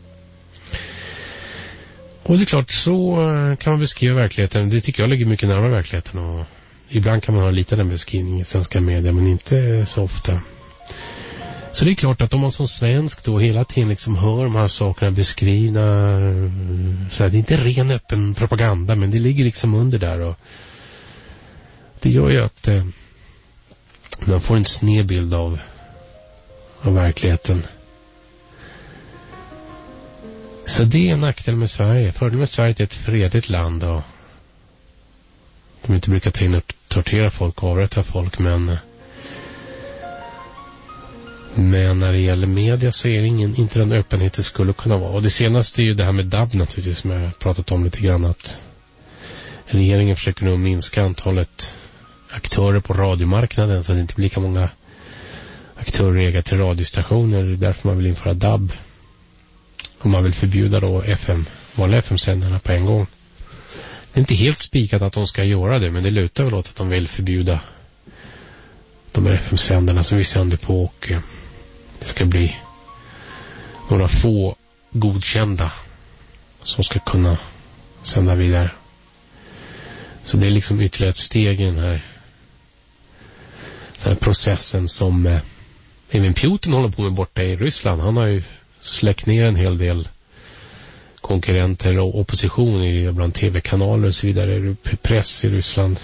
Speaker 1: Och det är klart, så kan man beskriva verkligheten. Det tycker jag ligger mycket närmare verkligheten. Och ibland kan man ha lite den beskrivningen i svenska medier, men inte så ofta. Så det är klart att om man som svensk då hela tiden liksom hör de här sakerna beskrivna, så här, det är inte ren öppen propaganda, men det ligger liksom under där. Och det gör ju att eh, man får en sned bild av, av verkligheten. Så det är en nackdel med Sverige. Fördelen med Sverige är ett fredligt land och de inte brukar ta in och tortera folk och avrätta folk, men men när det gäller media så är det ingen, inte den öppenhet det skulle kunna vara. Och det senaste är ju det här med D A B naturligtvis som jag har pratat om lite grann, att regeringen försöker nu minska antalet aktörer på radiomarknaden så att det inte blir lika många aktörer ägda till radiostationer. Det är därför man vill införa D A B. Och man vill förbjuda då F M, vanliga F M-sändarna på en gång. Det är inte helt spikat att de ska göra det, men det lutar väl åt att de vill förbjuda de här F M-sändarna som vi sänder på, och eh, det ska bli några få godkända som ska kunna sända vidare. Så det är liksom ytterligare ett steg i den här, den här processen som eh, även Putin håller på med borta i Ryssland. Han har ju släckt ner en hel del konkurrenter och opposition i bland tv-kanaler och så vidare, press i Ryssland.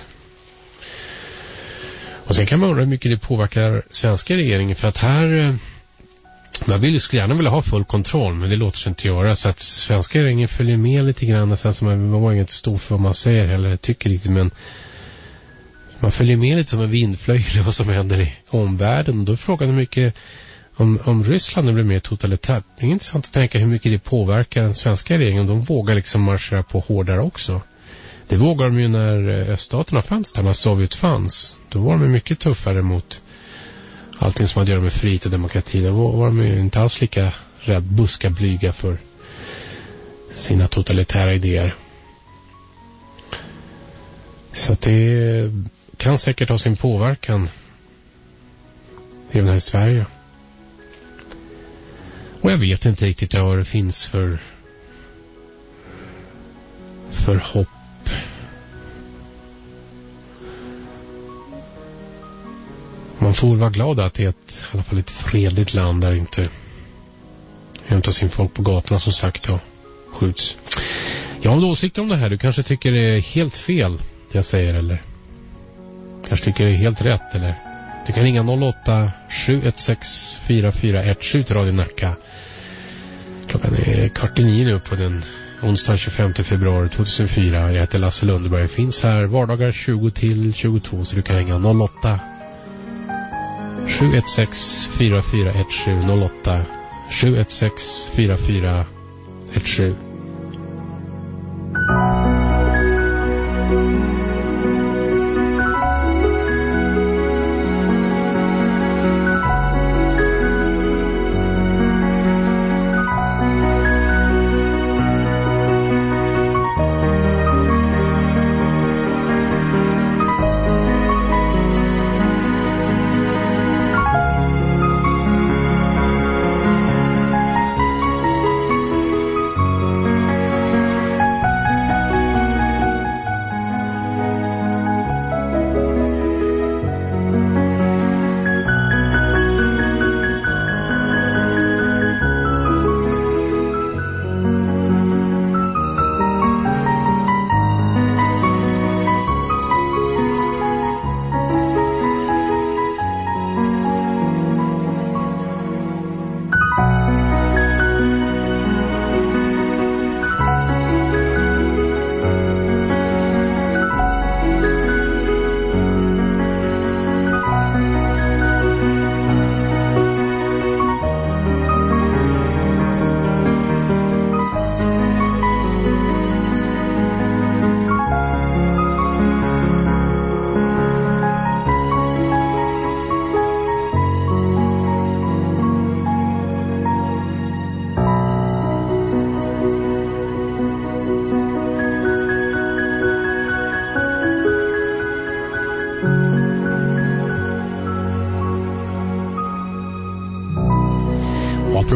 Speaker 1: Och sen kan man undra hur mycket det påverkar svenska regeringen, för att här man vill ju gärna vilja ha full kontroll, men det låter sig inte göra, så att svenska regeringen följer med lite grann, så att man var inte stor för vad man säger eller tycker riktigt, men man följer med lite som en vindflöjel vad som händer i omvärlden. Och då är frågan hur mycket Om, om Ryssland nu blir mer totalitärt, det är intressant att tänka hur mycket det påverkar den svenska regeringen. De vågar liksom marschera på hårdare också. Det vågar de ju när öststaterna fanns där, när Sovjet fanns. Då var de mycket tuffare mot allting som hade att göra med frihet och demokrati. Då var, var de ju inte alls lika rädd, buska, blyga för sina totalitära idéer. Så att det kan säkert ha sin påverkan även här i Sverige. Och jag vet inte riktigt vad det finns för för hopp. Man får vara glad att det är ett, i alla fall ett fredligt land där inte hämtar sin folk på gatorna som sagt och skjuts. Jag har en åsikt om det här. Du kanske tycker det är helt fel det jag säger, eller kanske tycker det är helt rätt, eller du kan ringa noll åtta sju ett sex fyra fyra ett sju till Radio Nacka. Klockan är kvart i nio nu på den onsdag tjugofemte februari tjugohundrafyra. Jag heter Lasse Lundeberg. Finns här vardagar tjugo till tjugotvå, så du kan ringa noll åtta sju ett sex fyra fyra ett sju noll åtta sju ett sex fyra fyra ett sju.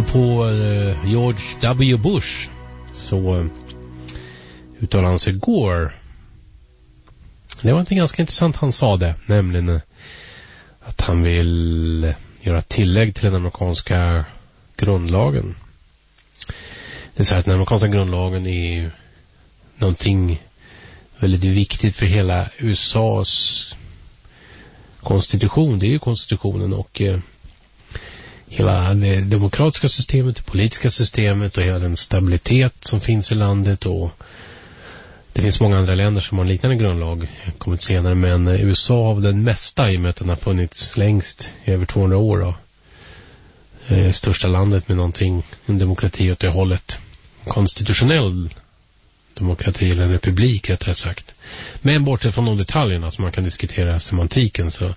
Speaker 1: Apropå uh, George W. Bush så uh, uttalade han sig igår. Det var inte ganska intressant han sa det, nämligen uh, att han vill göra tillägg till den amerikanska grundlagen. Det är så här att den amerikanska grundlagen är någonting väldigt viktigt för hela U S A:s konstitution. Det är ju konstitutionen och eh, hela det demokratiska systemet, det politiska systemet och hela den stabilitet som finns i landet. Och det finns många andra länder som har en liknande grundlag kommit senare, men U S A har den mesta i och med att den har funnits längst i över tvåhundra år då. Eh, största landet med någonting, en demokrati åt det hållet, konstitutionell demokrati eller en republik rättare sagt. Men bortsett från de detaljerna som man kan diskutera semantiken så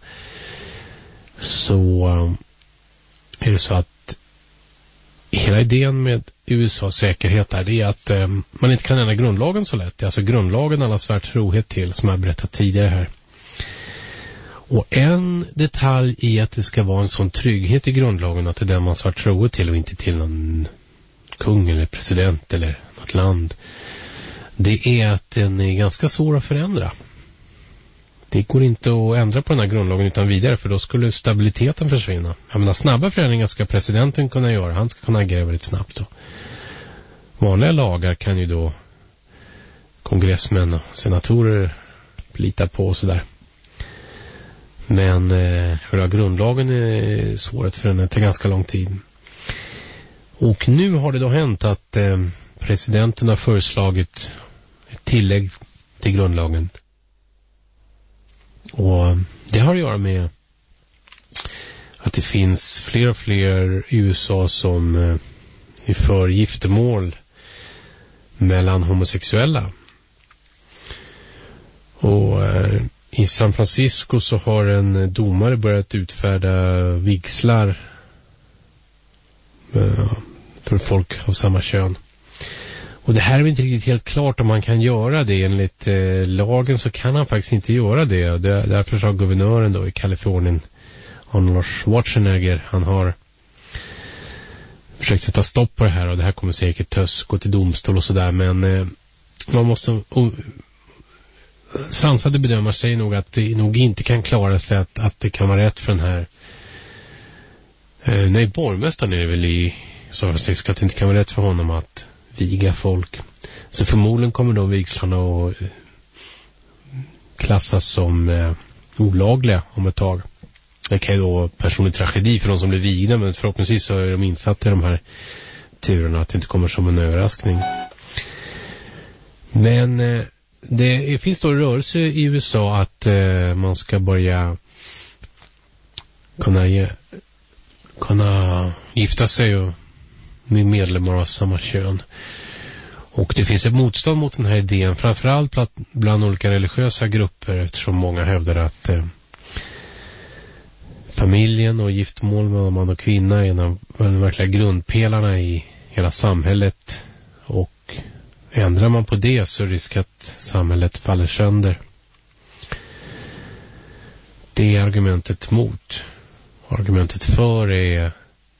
Speaker 1: så är det så att hela idén med U S A:s säkerhet där, det är att eh, man inte kan ändra grundlagen så lätt. Det är alltså grundlagen alla svär trohet till, som jag berättat tidigare här. Och en detalj i att det ska vara en sån trygghet i grundlagen att det är den man svär trohet till och inte till någon kung eller president eller något land, det är att den är ganska svår att förändra. Det går inte att ändra på den här grundlagen utan vidare, för då skulle stabiliteten försvinna. Jag menar, snabba förändringar ska presidenten kunna göra. Han ska kunna agera väldigt snabbt då. Vanliga lagar kan ju då kongressmän och senatorer lita på och sådär. Men eh, själva grundlagen är svår att förändra. Det tar ganska lång tid. Och nu har det då hänt att eh, presidenten har föreslagit ett tillägg till grundlagen. Och det har att göra med att det finns fler och fler i U S A som eh, är för giftermål mellan homosexuella. Och eh, i San Francisco så har en domare börjat utfärda vigslar eh, för folk av samma kön. Och det här är inte riktigt helt klart om man kan göra det. Enligt eh, lagen så kan han faktiskt inte göra det. Och det därför har guvernören då i Kalifornien, Arnold Schwarzenegger, han har försökt sätta stopp på det här. Och det här kommer säkert tös gå till domstol och sådär. Men eh, man måste... Och, sansade bedömare säger nog att det nog inte kan klara sig att, att det kan vara rätt för den här... Eh, nej, borgmästaren är det väl i San Francisco att det inte kan vara rätt för honom att viga folk. Så förmodligen kommer de vigslarna att klassas som eh, olagliga om ett tag. Det kan ju då personlig tragedi för de som blir vigda, men förhoppningsvis så är de insatta i de här turerna att det inte kommer som en överraskning. Men eh, det finns då en rörelse i U S A att eh, man ska börja kunna, ge, kunna gifta sig och med medlemmar av samma kön. Och det finns ett motstånd mot den här idén, framförallt bland olika religiösa grupper, eftersom många hävdar att eh, familjen och giftermål mellan man och kvinna är en av de verkliga grundpelarna i hela samhället, och ändrar man på det så är det risk att samhället faller sönder. Det är argumentet mot. Argumentet för är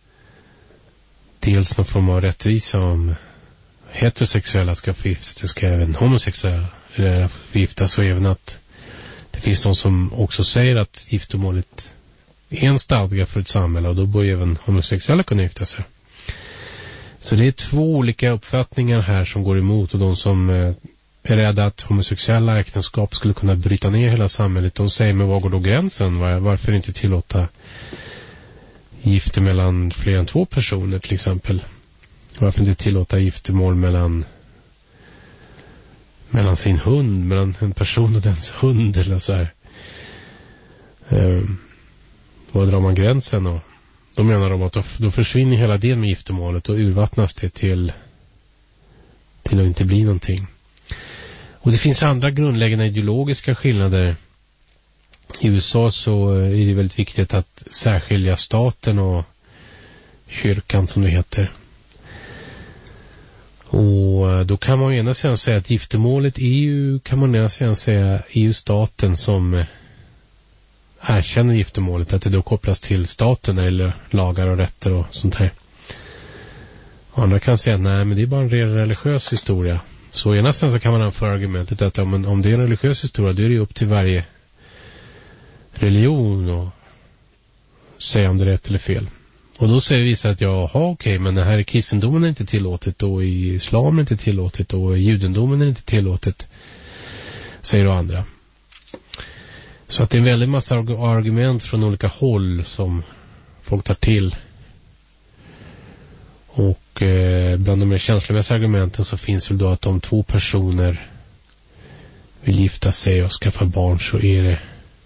Speaker 1: dels någon form av rättvisa om heterosexuella ska få gifta sig, ska även homosexuella få gifta sig, och även att det finns de som också säger att giftermålet är en stadga för ett samhälle, och då bör även homosexuella kunna gifta sig. Så det är två olika uppfattningar här som går emot, och de som är rädda att homosexuella äktenskap skulle kunna bryta ner hela samhället, de säger, men var går då gränsen? Var, varför inte tillåta gifte mellan fler än två personer till exempel? Varför inte tillåta giftermål mellan mellan sin hund, mellan en person och dens hund eller så här? Um, var drar man gränsen? Och då menar de att då, då försvinner hela det med giftermålet och urvattnas det till till att inte bli någonting. Och det finns andra grundläggande ideologiska skillnader. I U S A så är det väldigt viktigt att särskilja staten och kyrkan, som det heter. Och då kan man ju ena sidan säga att giftermålet är ju, kan man ena sidan säga, är ju staten som erkänner giftermålet, att det då kopplas till staten eller lagar och rätter och sånt här. Andra kan säga att nej, men det är bara en ren religiös historia. Så ena sen så kan man anföra argumentet att om, om det är en religiös historia, då är det upp till varje religion och säga om det är rätt eller fel. Och då säger vissa att ja, okej, okay, men det här i kristendomen är inte tillåtet och i islam är inte tillåtet och i judendomen är inte tillåtet, säger då andra. Så att det är en väldigt massa argument från olika håll som folk tar till. Och eh, bland de mer känslomässiga argumenten så finns väl då att om två personer vill gifta sig och skaffa barn så är det,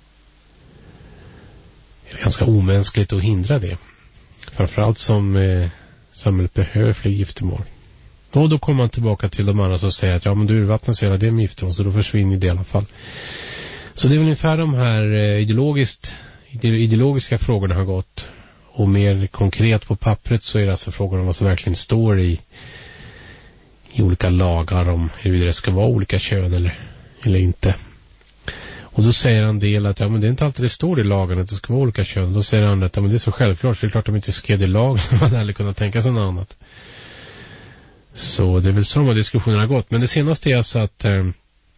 Speaker 1: är det ganska omänskligt att hindra det. Framförallt som eh, samhället behöver fler giftermål. Och då kommer man tillbaka till de andra som säger att ja, men du urvattnas hela det med giftermål, så då försvinner det i alla fall. Så det är väl ungefär de här eh, ideologiskt, ideologiska frågorna har gått. Och mer konkret på pappret så är det alltså frågan om vad som verkligen står i, i olika lagar om huruvida det ska vara olika kön eller, eller inte. Och då säger en del att ja, men det är inte alltid det står i lagen att det ska vara olika kön. Då säger andra att ja, men det är så självklart, så det är klart att de inte skrev i lag så man aldrig kunnat tänka sig något annat. Så det är väl så de här diskussionerna har gått. Men det senaste är alltså att eh,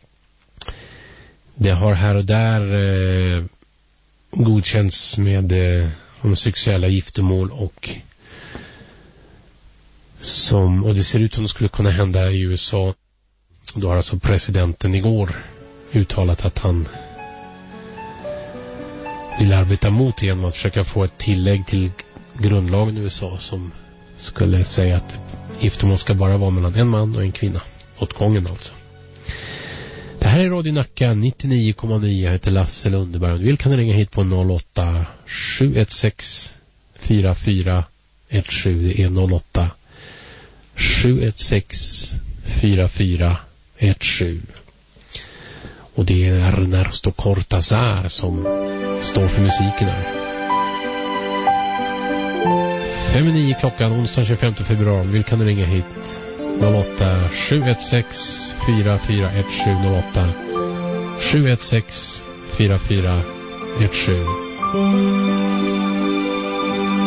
Speaker 1: det har här och där eh, godkänts med eh, homosexuella giftermål och som, och det ser ut som det skulle kunna hända i U S A. Då har alltså presidenten igår uttalat att han vill arbeta mot genom att försöka få ett tillägg till grundlagen i U S A som skulle säga att giftermål ska bara vara mellan en man och en kvinna åt gången alltså. Det här är Radio Nacka nittionio komma nio. Jag heter Lasse Lundeberg. Om du vill kan du ringa hit på noll åtta sju ett sex fyra fyra ett sju. Det är noll åtta sju ett sex fyra fyra ett sju. Och det är Ernesto Cortázar som står för musiken här. fem nio klockan onsdag tjugofemte februari. Vill kan du ringa hit noll åtta sju ett sex fyra fyra ett sju noll åtta sju ett sex fyra fyra ett sju.